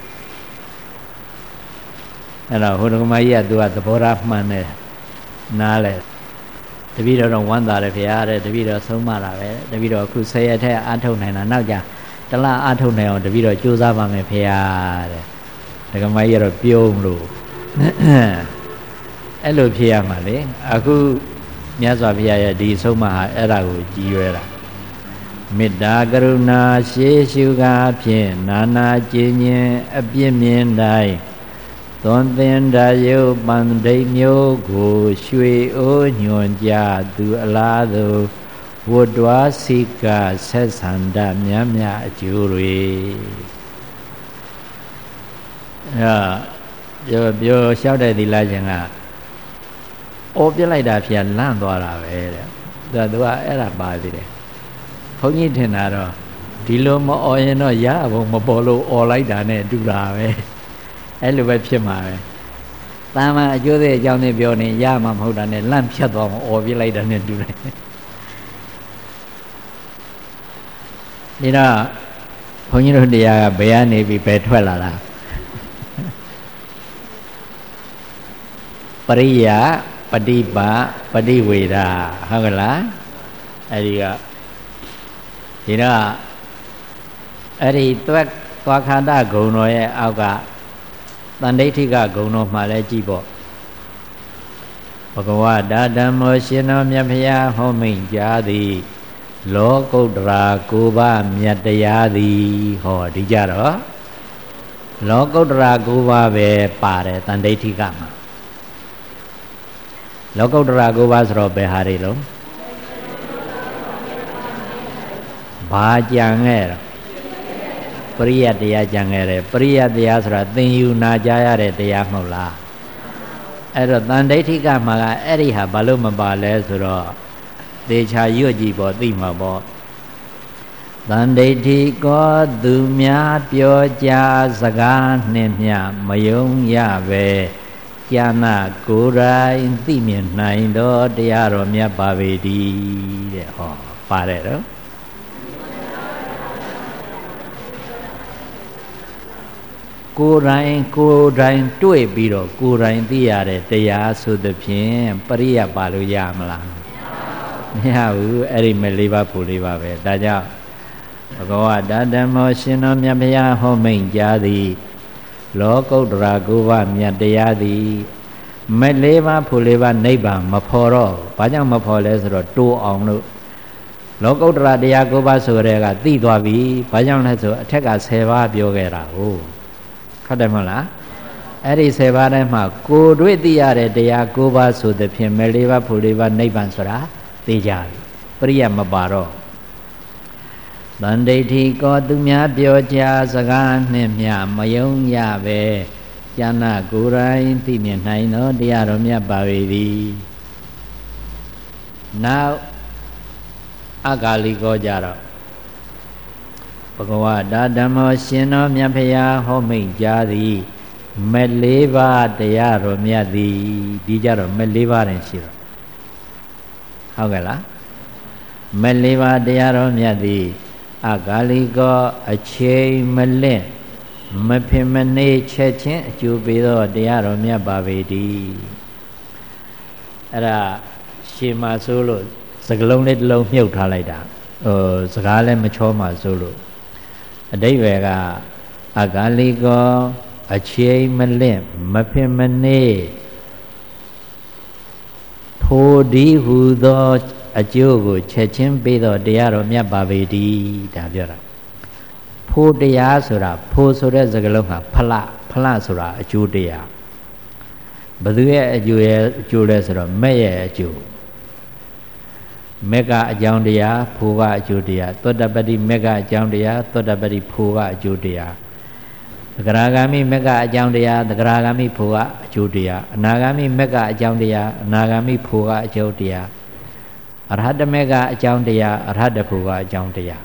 အဲ့တော့ဟိုဒကမကြီးကသူကသဘောထားမှန်တယ်နားလဲတပည့်တော်တော့ဝမ်းသာတယ်ဗျာတဲ့တပည့်တော်ဆုံးမတာပဲတပည့်တော်အခုဆယ်ရက်ထဲအားထုတ်နိုင်တာနောက်ကြတလားအားထုတ်နိုင်အောင်တပည့်တော်ကြိုးစားပါမယ်ဖေဟာတဲ့ဒကမကြီးကတော့ပြုံးလို့အဲ့လိုဖြစ်ရမှာလေအခုမြတ်စွာဘုရားရဲ့ဒီဆုံးမဟာအဲ့ဒါကိုကြည်ရွယ်တာမေတ္တာကရုဏာရှေးရှုကားဖြင့်နာနာကျင်ញင်အပြစ်မြင်တိုင်းသွန်သင်တယုပန္ဒိမျိုးကိုရွှေအိုးညွန်ကြသူအလားသူဝတ္တဝါစိကဆက်ဆန္ဒမြတ်မြတ်အကျိုးတွေအဲပြောပြောလျှောက်တဲ့သီလရှင်ကအော်ပြလိုက်တာဖြစ်လန့်သွားတာပဲတဲ့ဒါသူကအဲ့ဒါပါသေးတယ်ဘုန်းကြီးထင်တာတော့ဒီလိုမအော်ရင်တော့ရဘုံမပေါ်လို့အော်လိုက်တာနဲ့တူတာပဲအဲ့လိုပဲဖြစ်မှာပဲတာမန်အကျိုးသေးအကြောင်းနဲ့ပြောနေရမှာမဟုတ်တာနဲ့လန့်ဖြတ်သွားမှာအော်ပြလိုက်တာနဲ့တူတယ်ဒီတော့ဘုန်းကြီးတို့တရားကဘယ်ကနေပြီးဘယ်ထွက်လာတာပရိယပฏิပါပฏิဝေဒဟုတ်ကလားအဲ့ဒီကဒီတော့အဲ့ဒီသွားသွားခန္ဓာဂုံတော်ရဲ့အောက်ကတန်ဋိဋ္ဌိကဂုံတော်မှာလဲကြည့်ပေါ့ဘဂဝတာဓမ္မောရှင်တော်မြတ်ဖရာဟောမိန့်ကြားသည်လောကုတ္တရာကိုးပါးမြတ်တရားသည်ဟောဒီကြတော့လောကုတ္တရာကိုးပါးပဲပါတယ်တန်ဋိဋ္ဌိကမှာလောကုတ္တရာကိုးပါးဆိုတော့ဘယ်ဟာတွေလုံးဘာကြံခဲ့တော့ပရိယတ်တရားကြံခဲ့တယ်ပရိယတ်တရားဆိုတာသင်ယူနာကြားရတဲ့တရားမဟုတ်လားအဲ့တော့တန်ဋိဋ္ဌိကမှာကအဲ့ဒီဟာဘာလို့မပါလဲဆိုတော့သေချာရွတ်ကြည့်ပေါ့သိမှာပေါ့တန်ဋိဋ္ဌိကောသူများပြောကြားစကားနှင့်မျှမယုံရပဲဉာဏကိုယ်တိုင်သိမြင်နိုင်တော့တရားတော်မြတ်ပါပေတည်းတဲ့ဟောပါတယ်တော့ကိုယ်တိုင်ကိုယ်တိုင်တွေ့ပြီးတော့ကိုယ်တိုင်သိရတဲ့တရားဆိုသဖြင့်ပရိယတ်ပါလို့ရမလားမရဘူးအဲ့ဒီမဲ့လေးပါးဖို့လေးပါပဲဒါကြောင့်ဘဂဝတာဓမ္မောရှင်တော်မြတ်ဘုရားဟောမိန့်ကြားသည်လောကုတ္တရာကိုးပါးမြတ်တရားသည်မဲ့လေးပါးဖို့လေးပါးနိဗ္ဗာန်မဖော်တော့ဘာကြောင့်မဖော်လဲဆိုတော့တိုးအောင်လို့လောကုတ္တရာတရားကိုးပါးဆိုတဲ့ကသိသွားပြီဘာကြောင့်လဲဆိုအထက်ကဆယ်ပါးပြောခဲ့တာဟုတ်ဟုတ်တယ်မဟုတ်လားအဲ့ဒီဆယ်ပါးထဲမှာကိုယ်တွေ့သိရတဲ့တရားကိုးပါးဆိုသဖြင့်မဲ့လေးပါးဖို့လေးပါးနိဗ္ဗာန်ဆိုတာသိကြပြီပရိယတ်မပါတော့တန်ဋိဋ္ဌိကောသူများပြောကြားစကားနှင့်မျှမယုံရပဲဉာဏကိုယ်တိုင်သိမြင်နိုင်သောတရားတော်မြတ်ပါပေသည်နောက်အဂါလိကောကြတော့ဘဂဝတာဓမ္မောရှင်တော်မြတ်ဖရာဟောမိန့်ကြားသည်မဲ့လေးပါးတရားတော်မြတ်သည်ဒီကြတော့မဲ့လေးပါးတင်ရှိတော့ဟုတ်ကဲ့လားမဲ့လေးပါးတရားတော်မြတ်သည်အဂါလိကောအချိန်မလင့်မဖြစ်မနေချက်ချင်းအကျိုးပေးသောတရားတော်မြတ်ပါပေတည်းအဲ့ဒါရှေးမှာဆိုလို့ကလုံးလေးတစ်လုံးမြုပ်ထားလိုက်တာဟိုစကားလည်းမချောမှဆိုလို့အဓိပ္ပာယ်ကအကာလိကောအချိန်မလင့်မဖြစ်မနေဖိုဒီဟူသောအကျိုးကိုချက်ချင်းပေးသောတရားတော်မြတ်ပါပေတည်းဒါပြောတာဖိုတရားဆိုတာဖိုဆိုတဲ့စကားလုံးကဖလဖလဆိုတာအကျိုးတရားဘယ်သူရဲ့အကျိုးရဲ့အကျိုးလဲဆိုတော့မဲ့ရဲ့အကျိုးမက်ကအကြောင်းတရားဖိုကအကျိုးတရားသောတပတ္တိမက်ကအကြောင်းတရားသောတပတ္တိဖိုကအကျိုးတရားသဂရာဂามိမက်ကအကြောင်းတရားသဂရာဂามိဖိုကအကျိုးတရားအနာဂามိမက်ကအကြောင်းတရားအနာဂามိဖိုကအကျိုးတရားအရဟတမက်ကအကြောင်းတရားအရဟတဖိုကအကြောင်းတရား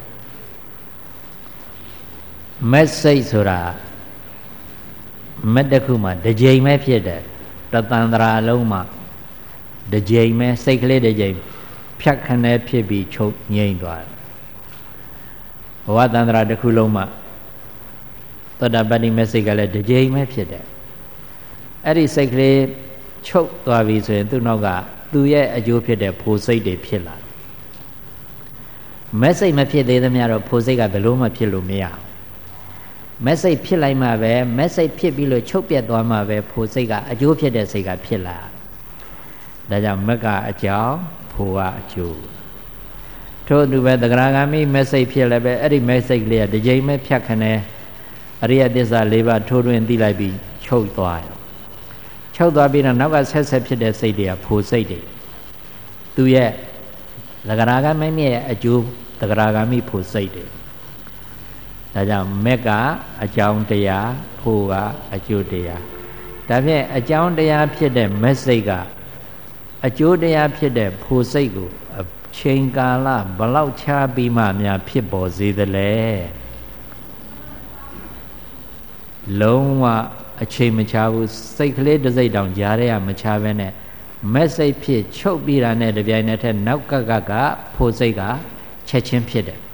မက်စိတ်ဆိုတာမက်တစ်ခုမှတစ်ကြိမ်ပဲဖြစ်တယ်တသန္တရာလုံးမှာတစ်ကြိမ်ပဲစိတ်ကလေးတစ်ကြိမ်ဖြတ်ခနဲ့ဖြစ်ပြီးချုပ်ငြိမ့်သွားတယ်ဘဝတန္တရာတစ်ခုလုံးမှာသောတာပတ္တိမက်စိတ်ကလည်းတစ်ကြိမ်ပဲဖြစ်တယ်အဲ့ဒီစိတ်ကလေးချုပ်သွားပြီဆိုရင်သူ့နောက်ကသူ့ရဲ့အကျိုးဖြစ်တဲ့ဖိုစိတ်တွေဖြစ်လာတယ်မက်စိတ်မဖြစ်သေးသမျှတော့ဖိုစိတ်ကဘယ်လို့မှဖြစ်လို့မရဘူးမက်စိတ်ဖြစ်လိုက်မှပဲမက်စိတ်ဖြစ်ပြီးလို့ချုပ်ပြတ်သွားမှပဲဖိုစိတ်ကအကျိုးဖြစ်တဲ့စိတ်ကဖြစ်လာဒါကြောင့်မက်ကအကြောင်းဖိုကအကျိုးထို့သူပဲသဂရာဂามိမက်စိတ်ဖြစ်လည်းပဲအဲ့ဒီမက်စိတ်ကလေးကတစ်ကြိမ်ပဲဖြတ်ခနဲ့အရိယသစ္စာ၄ပါးထိုးထွင်းသိလိုက်ပြီးချုပ်သွားရောချုပ်သွားပြီးတော့နောက်ကဆက်ဆက်ဖြစ်တဲ့စိတ်တွေကဖိုစိတ်တွေသူရဲ့သဂရာဂามိရဲ့အကျိုးသဂရာဂามိဖိုစိတ်တွေဒါကြောင့်မက်ကအကြောင်းတရားဖိုကအကျိုးတရားဒါဖြင့်အကြောင်းတရားဖြစ်တဲ့မက်စိတ်ကအကျိုးတရားဖြစ်တဲ့ဖိုစိတ်ကိုအချိန်ကာလဘလောက်ချပြီးမှများဖြစ်ပေါ်စေသလဲလုံးဝအချိန်မချဘူးစိတ်ကလေးတစ်စိတ်တောင်ကြားရမချဘဲနဲ့မက်စိတ်ဖြစ်ချုပ်ပြီးတာနဲ့တပြိုင်နက်တည်းနောက်ကကကဖိုစိတ်ကချက်ချင်းဖြစ်တယ်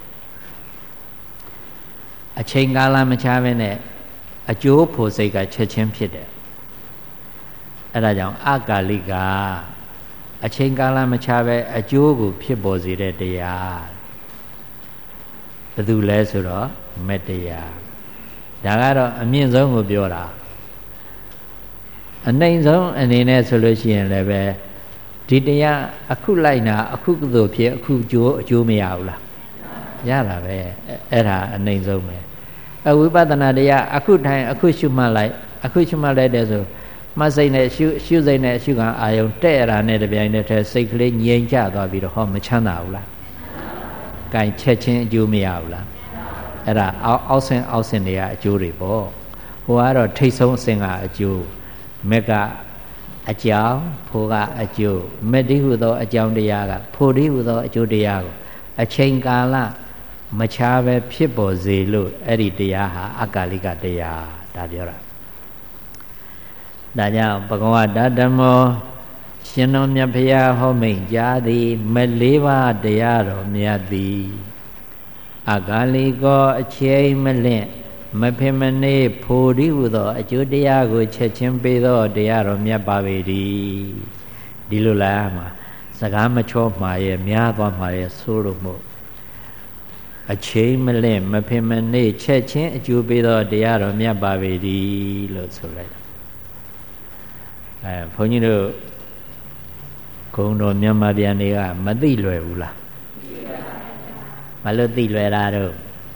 အချိန်ကာလမချဘဲနဲ့အကျိုးဖိုစိတ်ကချက်ချင်းဖြစ်တယ်အဲ့ဒါကြောင့်အကာလိကအချိန်ကာလမချပဲအကျိုးကိုဖြစ်ပေါ်စေတဲ့တရားဘယ်သူလဲဆိုတော့မက်တရားဒါကတော့အမြင့်ဆုံးကိုပြောတာအနှိမ့်ဆုံးအနေနဲ့ဆိုလို့ရှိရင်လည်းပဲဒီတရားအခုလိုက်နာအခုကုသိုလ်ဖြစ်အခုကျိုးအကျိုးမရဘူးလားရတာပဲအဲ့ဒါအနှိမ့်ဆုံးပဲအဝိပဿနာတရားအခုထိုင်အခုရှုမှတ်လိုက်အခုရှုမှတ်လိုက်တဲ့ဆိုမစိတ်နဲ့ရှုရှုစိတ်နဲ့ရှုခံအာယုံတဲ့ရတာနဲ့တပြိုင်တည်းထဲစိတ်ကလေးငြိမ်ချသွားပြီးတော့ဟောမချမ်းသာဘူးလား။ကင်ချက်ချင်းအကျိုးမရဘူးလား။အဲ့ဒါအောက်အောက်ဆင်းအောက်ဆင်းတွေကအကျိုးတွေပေါ့။ဟိုကတော့ထိတ်ဆုံးအဆင်းကအကျိုးမက်ကအကြောင်းဖိုကအကျိုးမက်တိဟုသောအကြောင်းတရားကဖိုတိဟုသောအကျိုးတရားကိုအချိန်ကာလမချပဲဖြစ်ပေါ်စေလို့အဲ့ဒီတရားဟာအကာလိကတရားဒါပြောတာဒါကြောင့်ဘဂဝတာဓမ္မောရှင်တော်မြတ်ဖရာဟောမိန့်ကြားသည်မလေးပါးတရားတော်မြတ်သည်အကာလိကောအချိန်မလင့်မဖြစ်မနေဖိုဒီဟုသောအကျိုးတရားကိုချက်ချင်းပေးသောတရားတော်မြတ်ပါပေ၏ဒီလိုလားမှာစကားမချောမှာရဲ့များသွားမှာရဲ့ဆိုးလို့မို့အချိန်မလင့်မဖြစ်မနေချက်ချင်းအကျိုးပေးသောတရားတော်မြတ်ပါပေ၏လို့ဆိုလိုက်အဲဘုန်းကြီးတို့ဂုံတော်မြန်မာပြန်တွေကမသိလွယ်ဘူးလားမလို့သိလွယ်တာတော့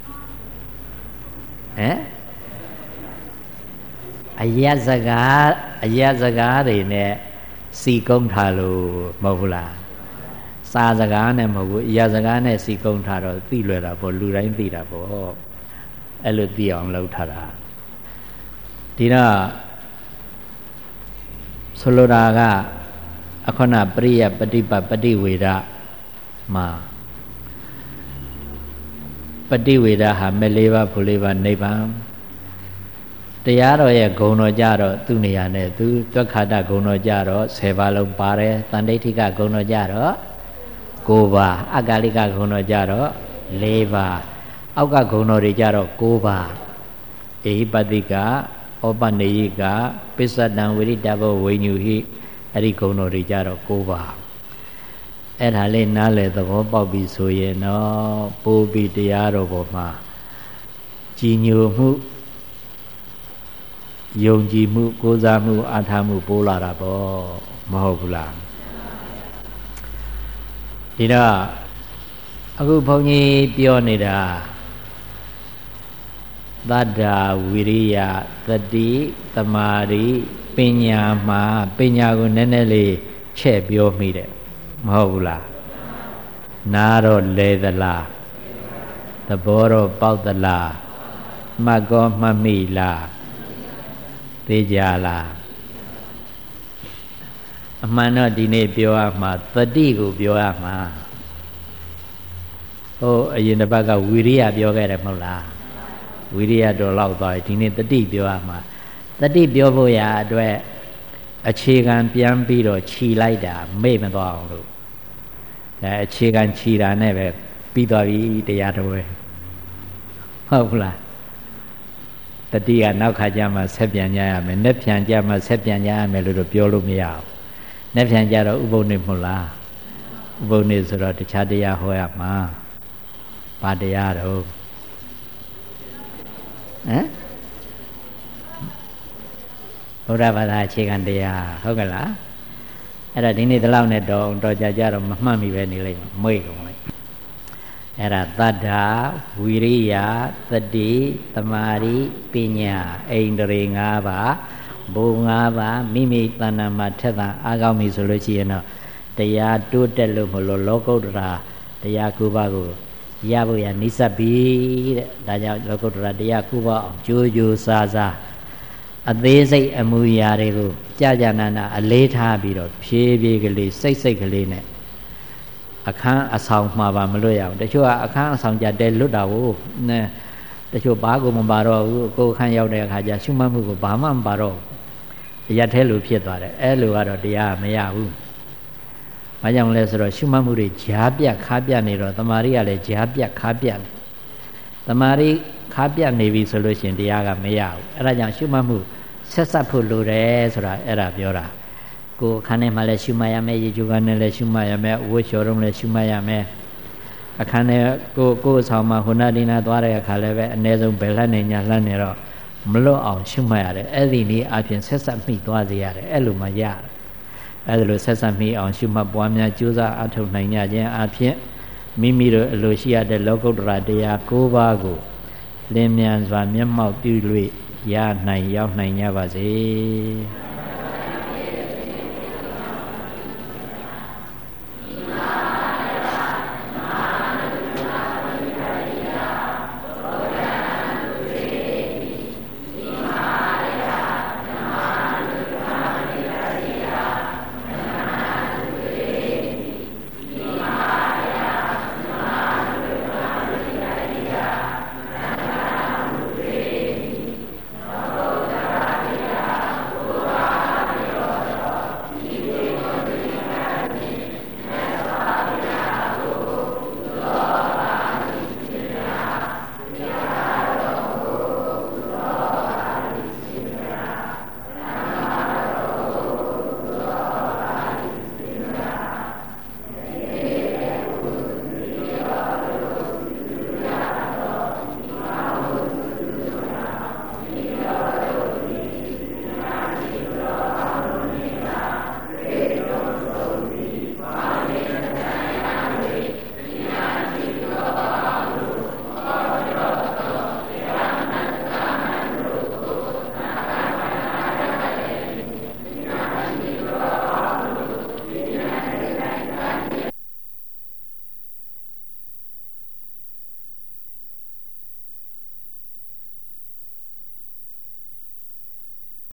ဟမ်အယက်စကားအယက်စကားတွေနဲ့စီကုန်းထားလို့မဟုတ်ဘူးလားစာစကားနဲ့မဟုတ်ဘူးအယက်စကားနဲ့စီကုန်းထားတော့သိလွယ်တာပေါ့လူတိုင်းသိတာပေါ့အဲ့လိုသိအောင်လုပ်ထားတာဒီတော့ဆိုလိုတာကအခဏပရိယပฏิပတ်ပฏิဝေဒမှာပฏิဝေဒဟာမဲ့လေးပါးဖို့လေးပါးနိဗ္ဗာန်တရားတော်ရဲ့ဂုဏ်တော်ကြတော့သူ့နေရာနဲ့သူတွက်ခါတဂုဏ်တော်ကြတော့ဆယ်ပါးလုံးပါတယ်တန်ဋိဋ္ဌိကဂုဏ်တော်ကြတော့ကိုးပါးအကာလိကဂုဏ်တော်ကြတော့လေးပါးအောက်ကဂုဏ်တော်တွေကြတော့ကိုးပါးဧဟိပတိကဩပနေယိကပစ္စတံဝိရိတဘောဝိညုဟိအဲ့ဒီဂုဏ်တော်တွေကြတော့ကိုးပါးအဲ့ဒါလေးနားလေသဘောပေါက်ပြီဆိုရင်တော့ပိုးပြီးတရားတော်ပေါ်မှာကြည်ညိုမှုယုံကြည်မှုကိုးစားမှုအားထားမှုပိုးလာတာပေါ့မဟုတ်ဘူးလားဒီတော့အခုဘုန်းကြီးပြောနေတာသတ္တာဝိရိယသတိသမာဓိပညာမှာပညာကိုနည်းနည်းလေးချဲ့ပြောမိတယ်မဟုတ်ဘူးလားနားတော့လဲသလားသဘောတော့ပေါက်သလားမှတ်ကောမှတ်မိလားသိကြလားအမှန်တော့ဒီနေ့ပြောရမှာသတိကိုပြောရမှာဟိုအရင်တစ်ပတ်ကဝိရိယပြောခဲ့တယ်မဟုတ်လားဝိရိယတော့လောက်သွားပြီဒီနေ့တတိပြောရမှာတတိပြောဖို့ရာအတွက်အခြေခံပြန်ပြီးတော့ခြီလိုက်တာမေ့မသွားအောင်လို့အဲအခြေခံခြီတာနဲ့ပဲပြီးသွားပြီတရားတော်ပဲဟုတ်ဘူးလားတတိကနောက်ခါကျမှဆက်ပြန်ကြရမယ်နဲ့ပြန်ကြမှဆက်ပြန်ကြရမယ်လို့တော့ပြောလို့မရဘူးနဲ့ပြန်ကြတော့ဥပုသ်နေ့မဟုတ်လားဥပုသ်နေ့ဆိုတော့တခြားတရားဟောရမှာဘာတရားတော့ဟမ်ဘုရားဘာသာအခြေခံတရားဟုတ်ကဲ့လားအဲ့ဒါဒီနေ့ဒီလောက်နဲ့တော့တော့ကြကြတော့မမှတ်မိပဲနေလိမ့်မယ်မွေ့ကုန်လိုက်အဲ့ဒါသတ္တာဝိရိယသတိသမာဓိပညာအိန္ဒြေ၅ပါးဘုံ၅ပါးမိမိတဏ္ဍာမှာထက်တာအားကောင်းပြီဆိုလို့ရှိရင်တော့တရားတိုးတက်လို့မလို့လောကုတ္တရာတရား၉ပါးကိုရဖို့ရနိစ္စပြီတဲ့ဒါကြောင့်လောကုတ္တရာတရားကုပါအောင်ကြိုးကြိုးစားစားအသေးစိတ်အမူအရာတွေကိုကြာကြာနာနာအလေးထားပြီးတော့ဖြည်းဖြည်းကလေးစိတ်စိတ်ကလေးနဲ့အခန်းအဆောင်မှာပါမလွတ်ရအောင်တချို့ကအခန်းအဆောင်ကြတဲလွတ်တာကိုနဲတချို့ဘာကိုမပါတော့ဘူးကိုယ်အခန်းရောက်တဲ့အခါကျရှုမှတ်မှုကိုဘာမှမပါတော့ဘူးရက်သေးလို့ဖြစ်သွားတယ်အဲ့လိုကတော့တရားမရဘူးဘာကြောင့်လဲဆိုတော့ရှုမှတ်မှုတွေကြားပြတ်ခါပြတ်နေတော့တမာရီကလည်းကြားပြတ်ခါပြတ်တမာရီခါပြတ်နေပြီဆိုလို့ရှိရင်တရားကမရဘူးအဲ့ဒါကြောင့်ရှုမှတ်မှုဆက်ဆက်ဖို့လိုတယ်ဆိုတာအဲ့ဒါပြောတာကိုယ်ခန်းထဲမှာလည်းရှုမှတ်ရမယ်ရေချိုးကန်နဲ့လည်းရှုမှတ်ရမယ်ဝှလျှော်တော့လည်းရှုမှတ်ရမယ်အခန်းထဲကိုကိုယ်ဆောင်မှာဟိုနာဒီနာသွားတဲ့အခါလည်းပဲအ ਨੇ ဆုံးဘယ်လှမ်းနေညာလှမ်းနေတော့မလွတ်အောင်ရှုမှတ်ရတယ်အဲ့ဒီနည်းအပြင်ဆက်ဆက်မိသွားစေရတယ်အဲ့လိုမှရတယ်အဲ့ဒါလိုဆက်ဆက်မိအောင်ရှုမှတ်ပွားများကြိုးစားအထောက်နိုင်ကြခြင်းအပြင်မိမိတို့အလိုရှိရတဲ့လောကုတ္တရာတရား၉ပါးကိုလင်းမြန်စွာမျက်မှောက်ပြု၍ရနိုင်ရောက်နိုင်ကြပါစေ